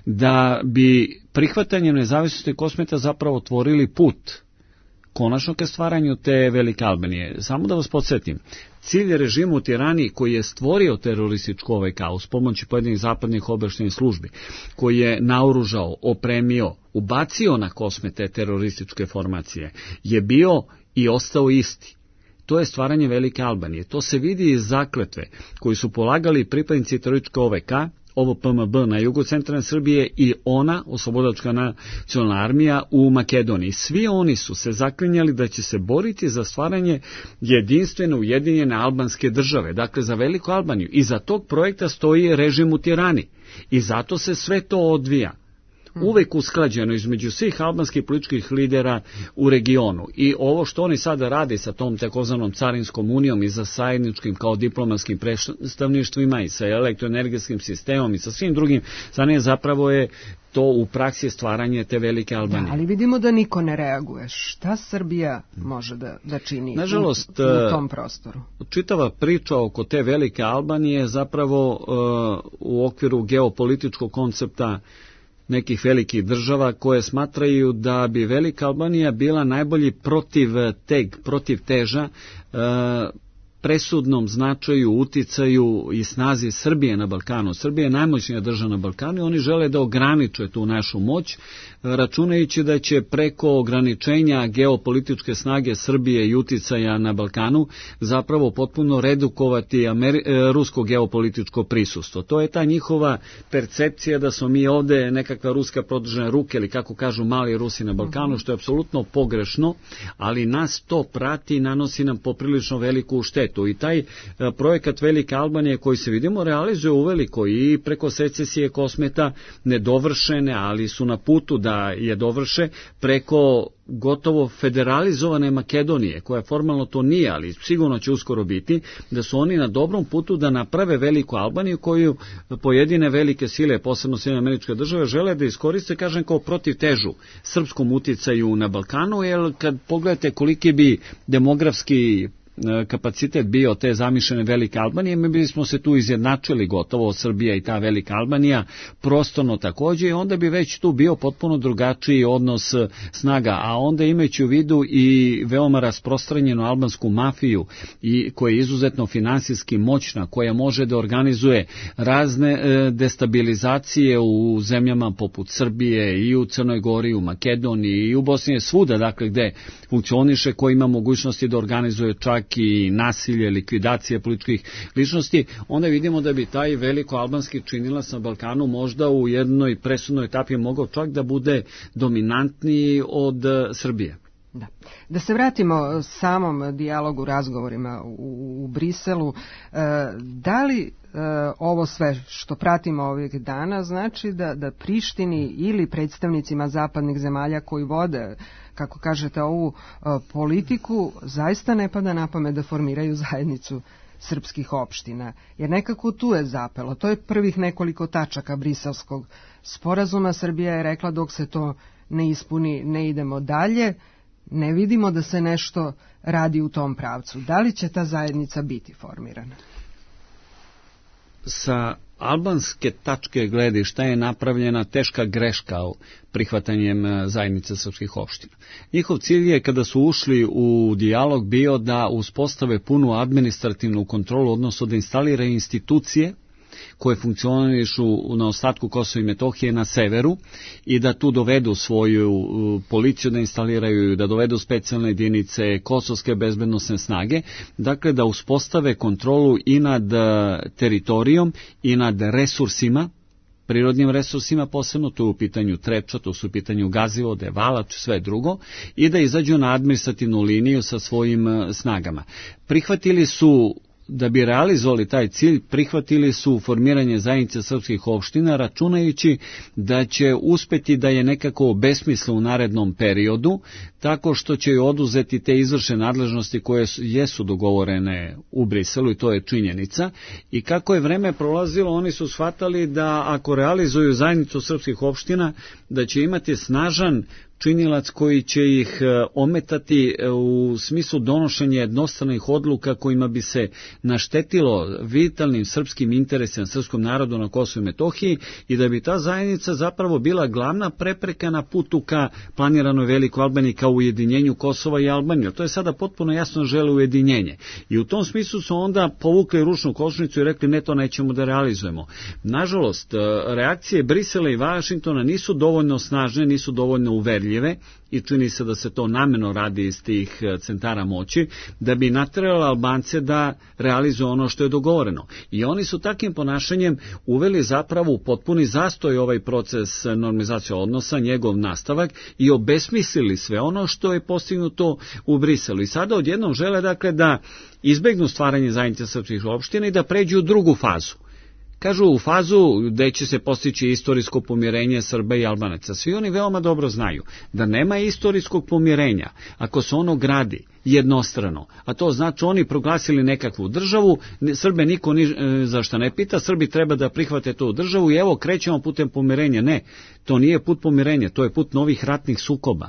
da bi prihvatanjem nezavisnosti Kosmeta zapravo otvorili put konačno ka stvaranju te velike Albanije. Samo da vas podsjetim, cilj režima u Tirani koji je stvorio terorističku ovaj kaos pomoću pojedinih zapadnih obaveštajnih službi, koji je naoružao, opremio, ubacio na Kosmet te terorističke formacije, je bio i ostao isti. To je stvaranje velike Albanije. To se vidi iz zakletve koji su polagali pripadnici terorističke O V K, ovo P M B na jugu centralne Srbije i ona, Oslobodilačka nacionalna armija u Makedoniji. Svi oni su se zaklinjali da će se boriti za stvaranje jedinstvene ujedinjene albanske države, dakle za veliku Albaniju. I za tog projekta stoji režim u Tirani. I zato se sve to odvija. Uvek usklađeno između svih albanskih političkih lidera u regionu. I ovo što oni sada rade sa tom takozvanom carinskom unijom i sa zajedničkim kao diplomatskim predstavništvima i sa elektroenergetskim sistemom i sa svim drugim, stvarno zapravo je to u praksi stvaranje te velike Albanije. Da, ali vidimo da niko ne reaguje. Šta Srbija može da, da čini Nažalost, u, u tom prostoru? Čitava priča oko te velike Albanije zapravo uh, u okviru geopolitičkog koncepta nekih velikih država koje smatraju da bi velika Albanija bila najbolji protiv teg, protiv teža e, presudnom značaju, uticaju i snazi Srbije na Balkanu. Srbija je najmoćnija država na Balkanu i oni žele da ograniče tu našu moć, računajući da će preko ograničenja geopolitičke snage Srbije i uticaja na Balkanu zapravo potpuno redukovati Ameri rusko geopolitičko prisustvo. To je ta njihova percepcija da smo mi ovde nekakva ruska produžena ruke ili kako kažu mali Rusi na Balkanu, što je apsolutno pogrešno, ali nas to prati i nanosi nam poprilično veliku štetu. I taj projekat Velike Albanije koji se vidimo realizuje uveliko i preko secesije Kosmeta nedovršene, ali su na putu da je dovrše, preko gotovo federalizovane Makedonije, koja formalno to nije, ali sigurno će uskoro biti, da su oni na dobrom putu da naprave Veliku Albaniju koju pojedine velike sile, posebno Sjedinjene Američke Države, žele da iskoriste, kažem, kao protivtežu srpskom uticaju na Balkanu, jer kad pogledate koliki bi demografski kapacitet bio te zamišljene Velike Albanije, mi bismo se tu izjednačili gotovo Srbija i ta Velika Albanija, prostorno takođe, i onda bi već tu bio potpuno drugačiji odnos snaga, a onda imajući u vidu i veoma rasprostranjenu albansku mafiju i koja je izuzetno finansijski moćna, koja može da organizuje razne destabilizacije u zemljama poput Srbije i u Crnoj Gori, i u Makedoniji i u Bosni, svuda, dakle gde funkcioniše, koji ima mogućnosti da organizuje čak i nasilje, likvidacije političkih ličnosti, onda vidimo da bi taj veliko albanski činilac na Balkanu možda u jednoj presudnoj etapi mogao čak da bude dominantniji od Srbije. Da. Da se vratimo samom dijalogu, razgovorima u, u Briselu, e, da li e, ovo sve što pratimo ovih dana znači da, da Prištini ili predstavnicima zapadnih zemalja koji vode, kako kažete, ovu e, politiku, zaista ne pada na pamet da formiraju zajednicu srpskih opština, jer nekako tu je zapelo. To je prvih nekoliko tačaka Briselskog sporazuma. Srbija je rekla dok se to ne ispuni ne idemo dalje, ne vidimo da se nešto radi u tom pravcu. Da li će ta zajednica biti formirana? Sa albanske tačke gledišta je napravljena teška greška prihvatanjem zajednice srpskih opština. Njihov cilj je, kada su ušli u dijalog, bio da uspostave punu administrativnu kontrolu, odnosno da instaliraju institucije koje funkcionišu na ostatku Kosova i Metohije na severu i da tu dovedu svoju policiju, da instaliraju, da dovedu specijalne jedinice, kosovske bezbednosne snage, dakle da uspostave kontrolu i nad teritorijom i nad resursima, prirodnim resursima posebno, to je u pitanju Trepča, to su u pitanju Gazivode, Valač, sve drugo, i da izađu na administrativnu liniju sa svojim snagama. Prihvatili su, da bi realizovali taj cilj, prihvatili su formiranje zajednice srpskih opština, računajući da će uspeti da je nekako obesmisle u narednom periodu, tako što će oduzeti te izvršne nadležnosti koje jesu dogovorene u Briselu, i to je činjenica. I kako je vreme prolazilo, oni su shvatali da ako realizuju zajednicu srpskih opština, da će imati snažan činilac koji će ih ometati u smislu donošenja jednostranih odluka kojima bi se naštetilo vitalnim srpskim interesima, srpskom narodu na Kosovu i Metohiji, i da bi ta zajednica zapravo bila glavna prepreka na putu ka planiranoj Velikoj Albaniji, kao ujedinjenju Kosova i Albanije. To je sada potpuno jasno, žele ujedinjenje. I u tom smislu su onda povukli ručnu kočnicu i rekli ne, to nećemo da realizujemo. Nažalost, reakcije Brisela i Vašingtona nisu dovoljno snažne, nisu dovoljno uverljive, i čini se da se to namjerno radi iz tih centara moći, da bi naterali Albance da realizuju ono što je dogovoreno. I oni su takvim ponašanjem uveli zapravo u potpuni zastoj ovaj proces normalizacije odnosa, njegov nastavak, i obesmislili sve ono što je postignuto u Briselu. I sada odjednom žele, dakle, da izbegnu stvaranje zajednice srpskih opština i da pređu u drugu fazu. Kažu u fazu gde će se postići istorijsko pomirenje Srba i Albanaca. Svi oni veoma dobro znaju da nema istorijskog pomirenja ako se ono gradi jednostrano, a to znači oni proglasili nekakvu državu, Srbe niko ni za šta ne pita, Srbi treba da prihvate tu državu i evo krećemo putem pomirenja. Ne, to nije put pomirenja, to je put novih ratnih sukoba.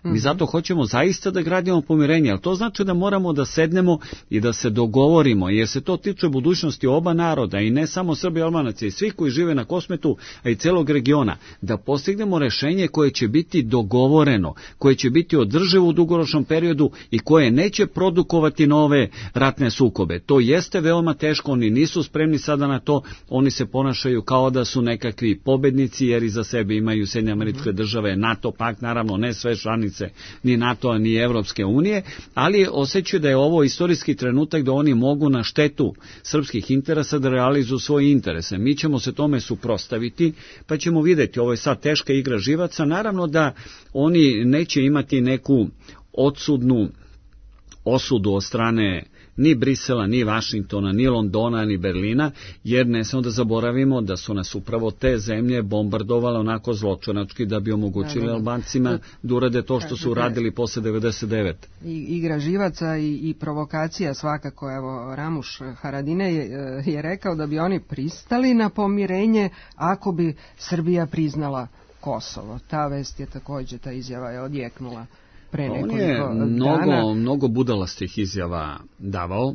Mi zato hoćemo zaista da gradimo pomirenje, ali to znači da moramo da sednemo i da se dogovorimo, jer se to tiče budućnosti oba naroda i ne samo Srbi i Albanaca i svih koji žive na Kosmetu, a i celog regiona, da postignemo rešenje koje će biti dogovoreno, koje će biti održivo u dugoročnom periodu i koje neće produkovati nove ratne sukobe. To jeste veoma teško, oni nisu spremni sada na to, oni se ponašaju kao da su nekakvi pobednici, jer iza sebe imaju Sjedinjene Američke Države, NATO pakt, naravno ne sve članice ni NATO-a ni Evropske unije, ali osjećaju da je ovo istorijski trenutak da oni mogu na štetu srpskih interesa da realizuju svoje interese. Mi ćemo se tome suprotstaviti, pa ćemo vidjeti, ovo je sad teška igra živaca, naravno da oni neće imati neku odsudnu osudu od strane ni Brisela, ni Vašingtona, ni Londona, ni Berlina, jer ne samo da zaboravimo da su nas upravo te zemlje bombardovale onako zločinački da bi omogućili da, da, da. Albancima da urade to što su uradili posle devedeset devete. I, igra živaca i, i provokacija svakako, evo Ramuš Haradinaj je, je rekao da bi oni pristali na pomirenje ako bi Srbija priznala Kosovo. Ta vest je također, ta izjava je odjeknula. On je mnogo, mnogo budalastih izjava davao.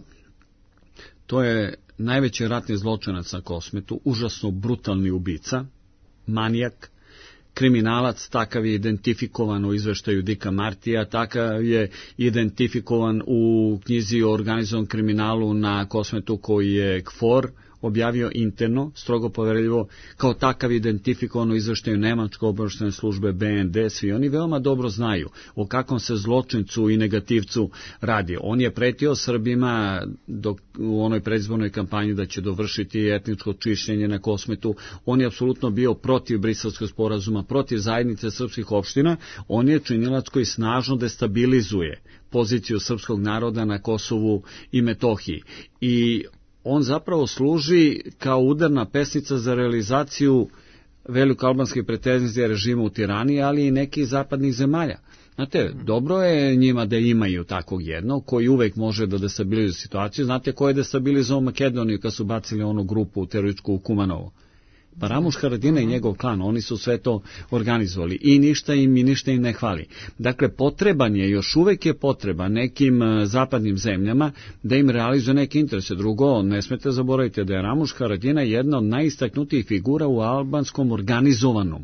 To je najveći ratni zločinac na Kosmetu, užasno brutalni ubica, manijak, kriminalac, takav je identifikovan u izveštaju Dika Martija, takav je identifikovan u knjizi o organizovanom kriminalu na Kosmetu koji je KFOR objavio interno, strogo poverljivo, kao takav identifikovan u izveštaju Nemačke obavještajne službe B N D, svi oni veoma dobro znaju o kakvom se zločincu i negativcu radi. On je pretio Srbima dok, u onoj predizbornoj kampanji da će dovršiti etničko čišćenje na Kosmetu. On je apsolutno bio protiv Briselskog sporazuma, protiv zajednice srpskih opština. On je činilac koji snažno destabilizuje poziciju srpskog naroda na Kosovu i Metohiji. I on zapravo služi kao udarna pesnica za realizaciju velikoalbanskih pretenzija režima u Tirani, ali i nekih zapadnih zemalja. Znate, dobro je njima da imaju takvog jednog koji uvek može da destabilizuje situaciju. Znate ko je destabilizovao Makedoniju kad su bacili onu grupu terorističku u Kumanovo? Pa Ramuš Haradinaj i njegov klan, oni su sve to organizovali i ništa im i ništa im ne hvali. Dakle, potreban je, još uvek je potreba nekim zapadnim zemljama da im realizuje neke interese. Drugo, ne smete zaboraviti da je Ramuš Haradinaj jedna od najistaknutijih figura u albanskom organizovanom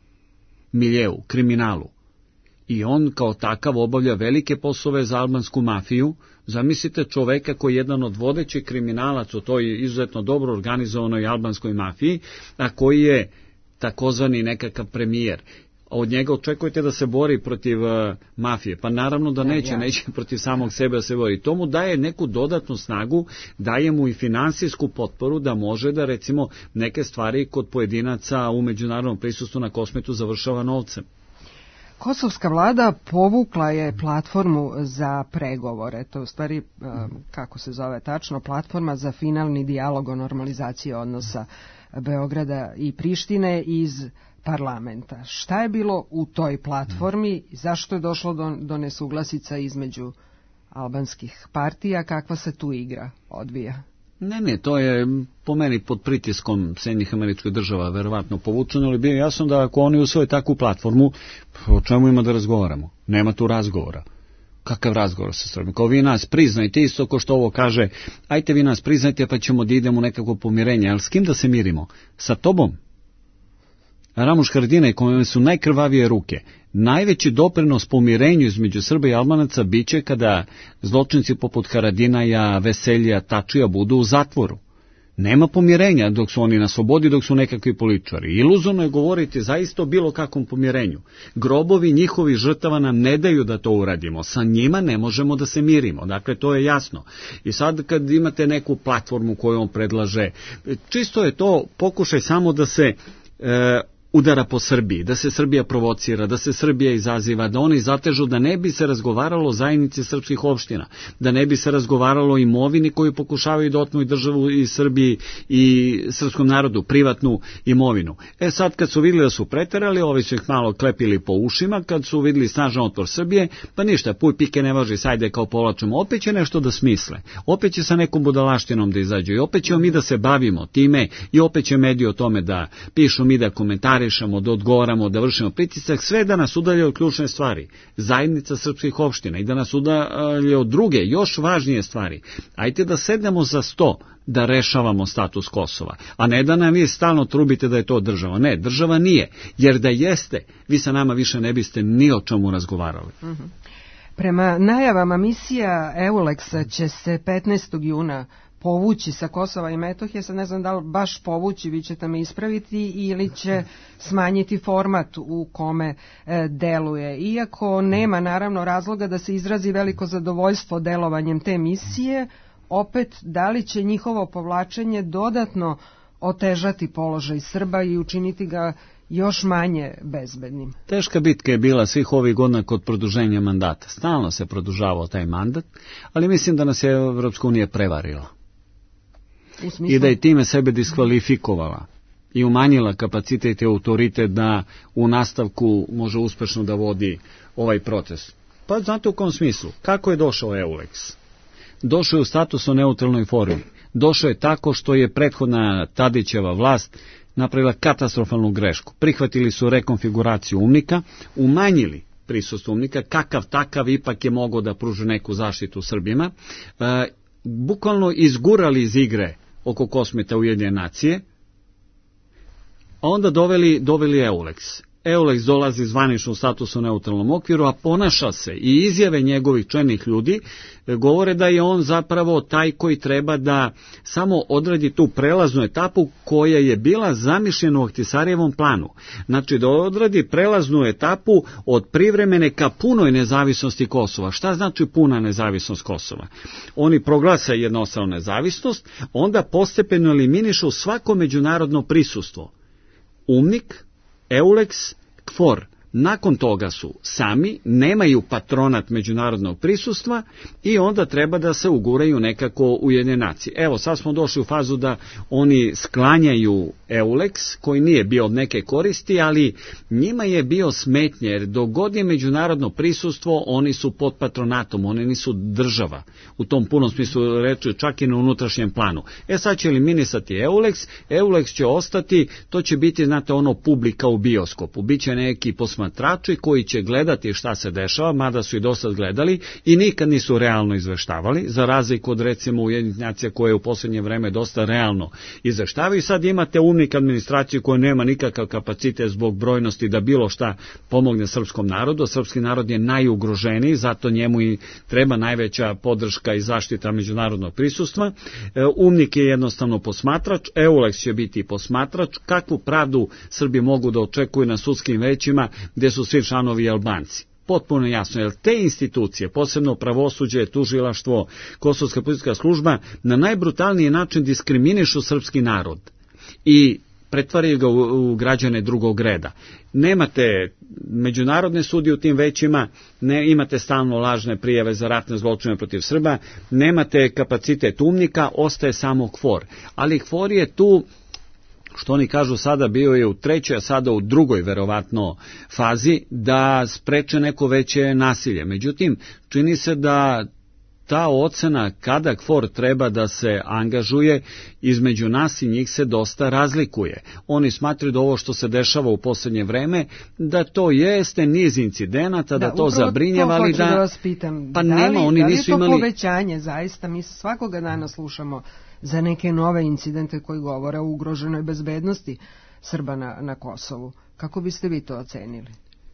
miljeu, kriminalu. I on kao takav obavlja velike poslove za albansku mafiju. Zamislite čoveka koji je jedan od vodećih kriminalac u toj izuzetno dobro organizovanoj albanskoj mafiji, a koji je takozvani nekakav premijer. Od njega očekujete da se bori protiv uh, mafije. Pa naravno da neće, ja. neće protiv samog sebe da se bori. To mu daje neku dodatnu snagu, daje mu i finansijsku potporu da može da recimo neke stvari kod pojedinaca u međunarodnom prisustvu na Kosmetu završava novcem. Kosovska vlada povukla je platformu za pregovore, to je u stvari, kako se zove tačno, platforma za finalni dijalog o normalizaciji odnosa Beograda i Prištine iz parlamenta. Šta je bilo u toj platformi, zašto je došlo do, do nesuglasica između albanskih partija, kakva se tu igra odvija? Ne, ne, to je po meni pod pritiskom Sjedinjenih Američkih Država verovatno povučeno, ali bio je jasno da ako oni usvoje takvu platformu, o čemu ima da razgovaramo? Nema tu razgovora. Kakav razgovor sa Srbijom? Kao vi nas priznajte, isto ko što ovo kaže, ajte vi nas priznajte pa ćemo da idemo u nekako pomirenje, ali s kim da se mirimo? Sa tobom? Ramuš Haradinaj, kome su najkrvavije ruke, najveći doprinos pomirenju između Srba i Albanaca biće kada zločinci poput Haradinaja, Veselja, Tačija budu u zatvoru. Nema pomirenja dok su oni na slobodi, dok su nekakvi političari. Iluzorno je govoriti zaista o bilo kakvom pomirenju. Grobovi njihovih žrtava nam ne daju da to uradimo. Sa njima ne možemo da se mirimo. Dakle, to je jasno. I sad kad imate neku platformu koju on predlaže, čisto je to pokušaj samo da se E, udara po Srbiji, da se Srbija provocira, da se Srbija izaziva, da oni zatežu da ne bi se razgovaralo o zajednici srpskih opština, da ne bi se razgovaralo o imovini koju pokušavaju da otmu i državu i Srbiji i srpskom narodu, privatnu imovinu. E sad kad su vidjeli da su preterali, ovi su ih malo klepili po ušima, kad su vidjeli snažan otpor Srbije, pa ništa, puj pike ne važi, sajde kao povlačimo, opet će nešto da smisle, opet će sa nekom budalaštinom da izađu i opet ćemo mi da se bavimo time i opet će mediji o tome da pišu, mi da komentari komentarišemo, da odgovaramo, da vršimo pritisak, sve da nas udalje od ključne stvari. Zajednica srpskih opština i da nas udalje od druge, još važnije stvari. Ajde da sednemo za sto da rešavamo status Kosova, a ne da nam vi stalno trubite da je to država. Ne, država nije, jer da jeste, vi sa nama više ne biste ni o čemu razgovarali. Uh-huh. Prema najavama misija EULEX će se petnaestog juna povući sa Kosova i Metohije, sad ne znam da li baš povući, vi ćete me ispraviti, ili će smanjiti format u kome e, deluje. Iako nema naravno razloga da se izrazi veliko zadovoljstvo delovanjem te misije, opet da li će njihovo povlačenje dodatno otežati položaj Srba i učiniti ga još manje bezbednim? Teška bitka je bila svih ovih godina kod produženja mandata. Stalno se produžavao taj mandat, ali mislim da nas je Evropska unija prevarila. I da je time sebe diskvalifikovala i umanjila kapacitet i autoritet da u nastavku može uspešno da vodi ovaj proces. Pa znate u kom smislu? Kako je došao EULEX? Došao je u statusu neutralnoj formi. Došao je tako što je prethodna Tadićeva vlast napravila katastrofalnu grešku. Prihvatili su rekonfiguraciju UMNIK-a, umanjili prisustvo UMNIK-a, kakav takav ipak je mogao da pruži neku zaštitu Srbima, e, bukvalno izgurali iz igre oko Kosmeta Ujedinjene nacije, a onda doveli, doveli EULEX. EULEX dolazi zvanično u statusu neutralnom okviru, a ponaša se i izjave njegovih čelnih ljudi govore da je on zapravo taj koji treba da samo odradi tu prelaznu etapu koja je bila zamišljena u Ahtisarijevom planu. Znači da odradi prelaznu etapu od privremene ka punoj nezavisnosti Kosova. Šta znači puna nezavisnost Kosova? Oni proglasa jednostranu nezavisnost, onda postepeno eliminišu svako međunarodno prisustvo. UMNIK, EULEX, KFOR. Nakon toga su sami, nemaju patronat međunarodnog prisustva i onda treba da se uguraju nekako u Ujedinjene nacije. Evo, sad smo došli u fazu da oni sklanjaju EULEX, koji nije bio od neke koristi, ali njima je bio smetnje, jer dok god je međunarodno prisustvo, oni su pod patronatom, oni nisu država. U tom punom smislu reči, čak i na unutrašnjem planu. E sad će eliminisati EULEX, EULEX će ostati, to će biti, znate, ono publika u bioskopu. Biće neki posmatrači koji će gledati šta se dešava, mada su i dosad gledali i nikad nisu realno izveštavali, za razliku od recimo Ujedinjenih nacija koje u posljednje vreme dosta realno izveštavaju. Sad imate UMNIK administraciju koja nema nikakav kapacitet zbog brojnosti da bilo šta pomogne srpskom narodu. Srpski narod je najugroženiji, zato njemu i treba najveća podrška i zaštita međunarodnog prisustva. UMNIK je jednostavno posmatrač, EULEX će biti posmatrač. Kakvu pravdu Srbi mogu da očekuju na sudskim većima gdje su svi članovi Albanci? Potpuno jasno, jer te institucije, posebno pravosuđe, tužilaštvo, kosovska policijska služba, na najbrutalniji način diskriminišu srpski narod i pretvaraju ga u, u građane drugog reda. Nemate međunarodne sudije u tim većima, ne, imate stalno lažne prijave za ratne zločine protiv Srba, nemate kapacitet UMNIK-a, ostaje samo KFOR. Ali KFOR je tu, što oni kažu sada, bio je u trećoj, a sada u drugoj verovatno fazi, da spreče neko veće nasilje. Međutim, čini se da ta ocena kada KFOR treba da se angažuje između nas i njih se dosta razlikuje. Oni smatraju da ovo što se dešava u posljednje vreme, da to jeste niz incidenata, da, da to zabrinjava, ali da... da vas pitam, pa da li, nema, oni da li nisu je to imali... povećanje zaista? Mi svakoga dana slušamo za neke nove incidente koji govore o ugroženoj bezbednosti Srba na, na Kosovu. Kako biste vi to ocenili?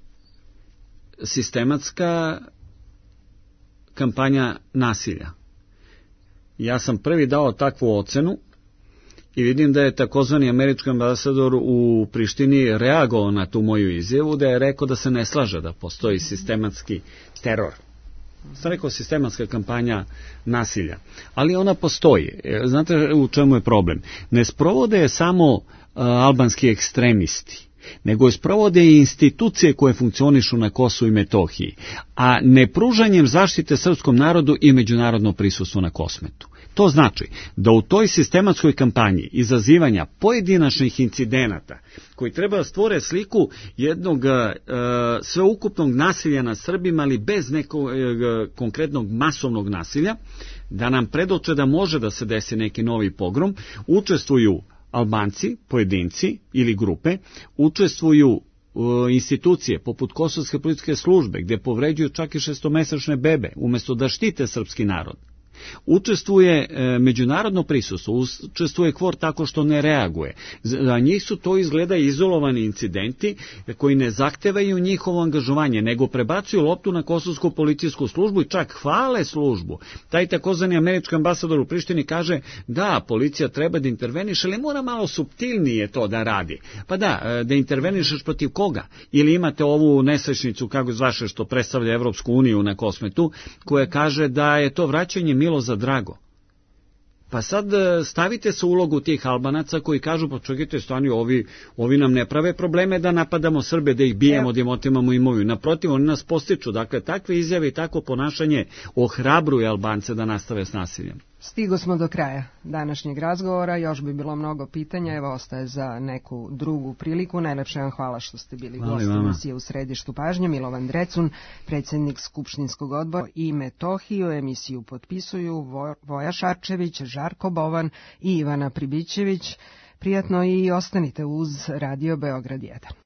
Sistematska kampanja nasilja. Ja sam prvi dao takvu ocenu i vidim da je takozvani američki ambasador u Prištini reagovao na tu moju izjavu, da je rekao da se ne slaže da postoji sistematski teror. Sam rekao sistematska kampanja nasilja. Ali ona postoji. Znate u čemu je problem? Ne sprovode je samo uh, albanski ekstremisti, nego sprovode i institucije koje funkcionišu na Kosovu i Metohiji, a ne pružanjem zaštite srpskom narodu i međunarodno prisustvo na Kosmetu. To znači da u toj sistematskoj kampanji izazivanja pojedinačnih incidenata koji treba da stvore sliku jednog e, sveukupnog nasilja nad Srbima, ali bez nekog e, konkretnog masovnog nasilja, da nam predoče da može da se desi neki novi pogrom, učestvuju Albanci, pojedinci ili grupe, učestvuju institucije poput Kosovske policijske službe gdje povređuju čak i šestomesečne bebe umjesto da štite srpski narod. Učestvuje e, međunarodno prisustvo, učestvuje KFOR tako što ne reaguje. Za njih su to izgleda izolovani incidenti koji ne zahtevaju njihovo angažovanje, nego prebacuju loptu na Kosovsku policijsku službu i čak hvale službu. Taj takozvani američki ambasador u Prištini kaže da policija treba da interveniše, ali mora malo suptilnije to da radi. Pa da, da intervenišeš protiv koga? Ili imate ovu nesrećnicu, kako zvaše, što predstavlja Evropsku uniju na Kosmetu, koja kaže da je to vraćanje milo za drago. Pa sad stavite se u ulogu tih Albanaca koji kažu, pa čekajte, stani, ovi, ovi nam ne prave probleme da napadamo Srbe, da ih bijemo, da im otimamo imovinu. Naprotiv, oni nas postiču. Dakle, takve izjave i takvo ponašanje ohrabruje Albance da nastave s nasiljem. Stigo smo do kraja današnjeg razgovora, još bi bilo mnogo pitanja, evo ostaje za neku drugu priliku. Najlepše vam hvala što ste bili gosti emisije U središtu pažnje. Milovan Drecun, predsjednik Skupštinskog odbora i Metohiju, emisiju potpisuju Voja Šarčević, Žarko Bovan i Ivana Pribićević. Prijatno i ostanite uz Radio Beograd jedan.